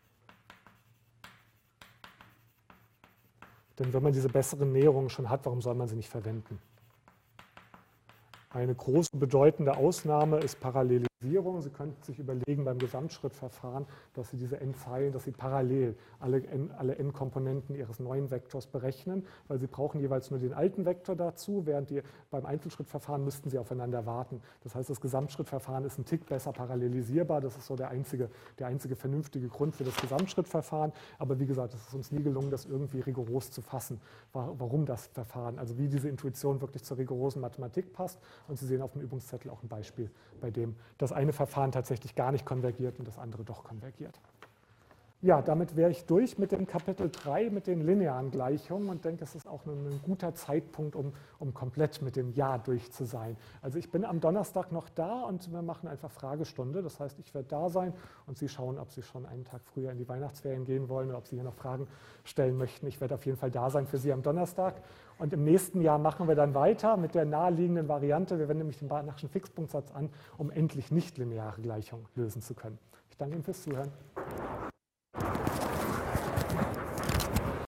denn wenn man diese besseren Näherungen schon hat, warum soll man sie nicht verwenden? Eine große bedeutende Ausnahme ist Parallelisierung. Sie könnten sich überlegen beim Gesamtschrittverfahren, dass Sie diese n-Zeilen, dass Sie parallel alle n, alle n-Komponenten Ihres neuen Vektors berechnen, weil Sie brauchen jeweils nur den alten Vektor dazu, während die, beim Einzelschrittverfahren müssten Sie aufeinander warten. Das heißt, das Gesamtschrittverfahren ist ein Tick besser parallelisierbar. Das ist so der einzige, der einzige vernünftige Grund für das Gesamtschrittverfahren. Aber wie gesagt, es ist uns nie gelungen, das irgendwie rigoros zu fassen, warum das Verfahren, also wie diese Intuition wirklich zur rigorosen Mathematik passt. Und Sie sehen auf dem Übungszettel auch ein Beispiel, bei dem das eine Verfahren tatsächlich gar nicht konvergiert und das andere doch konvergiert. Ja, damit wäre ich durch mit dem Kapitel drei, mit den linearen Gleichungen und denke, es ist auch ein, ein guter Zeitpunkt, um, um komplett mit dem Jahr durch zu sein. Also ich bin am Donnerstag noch da und wir machen einfach Fragestunde. Das heißt, ich werde da sein und Sie schauen, ob Sie schon einen Tag früher in die Weihnachtsferien gehen wollen oder ob Sie hier noch Fragen stellen möchten. Ich werde auf jeden Fall da sein für Sie am Donnerstag. Und im nächsten Jahr machen wir dann weiter mit der naheliegenden Variante. Wir wenden nämlich den Banachschen Fixpunktsatz an, um endlich nicht lineare Gleichungen lösen zu können. Ich danke Ihnen fürs Zuhören.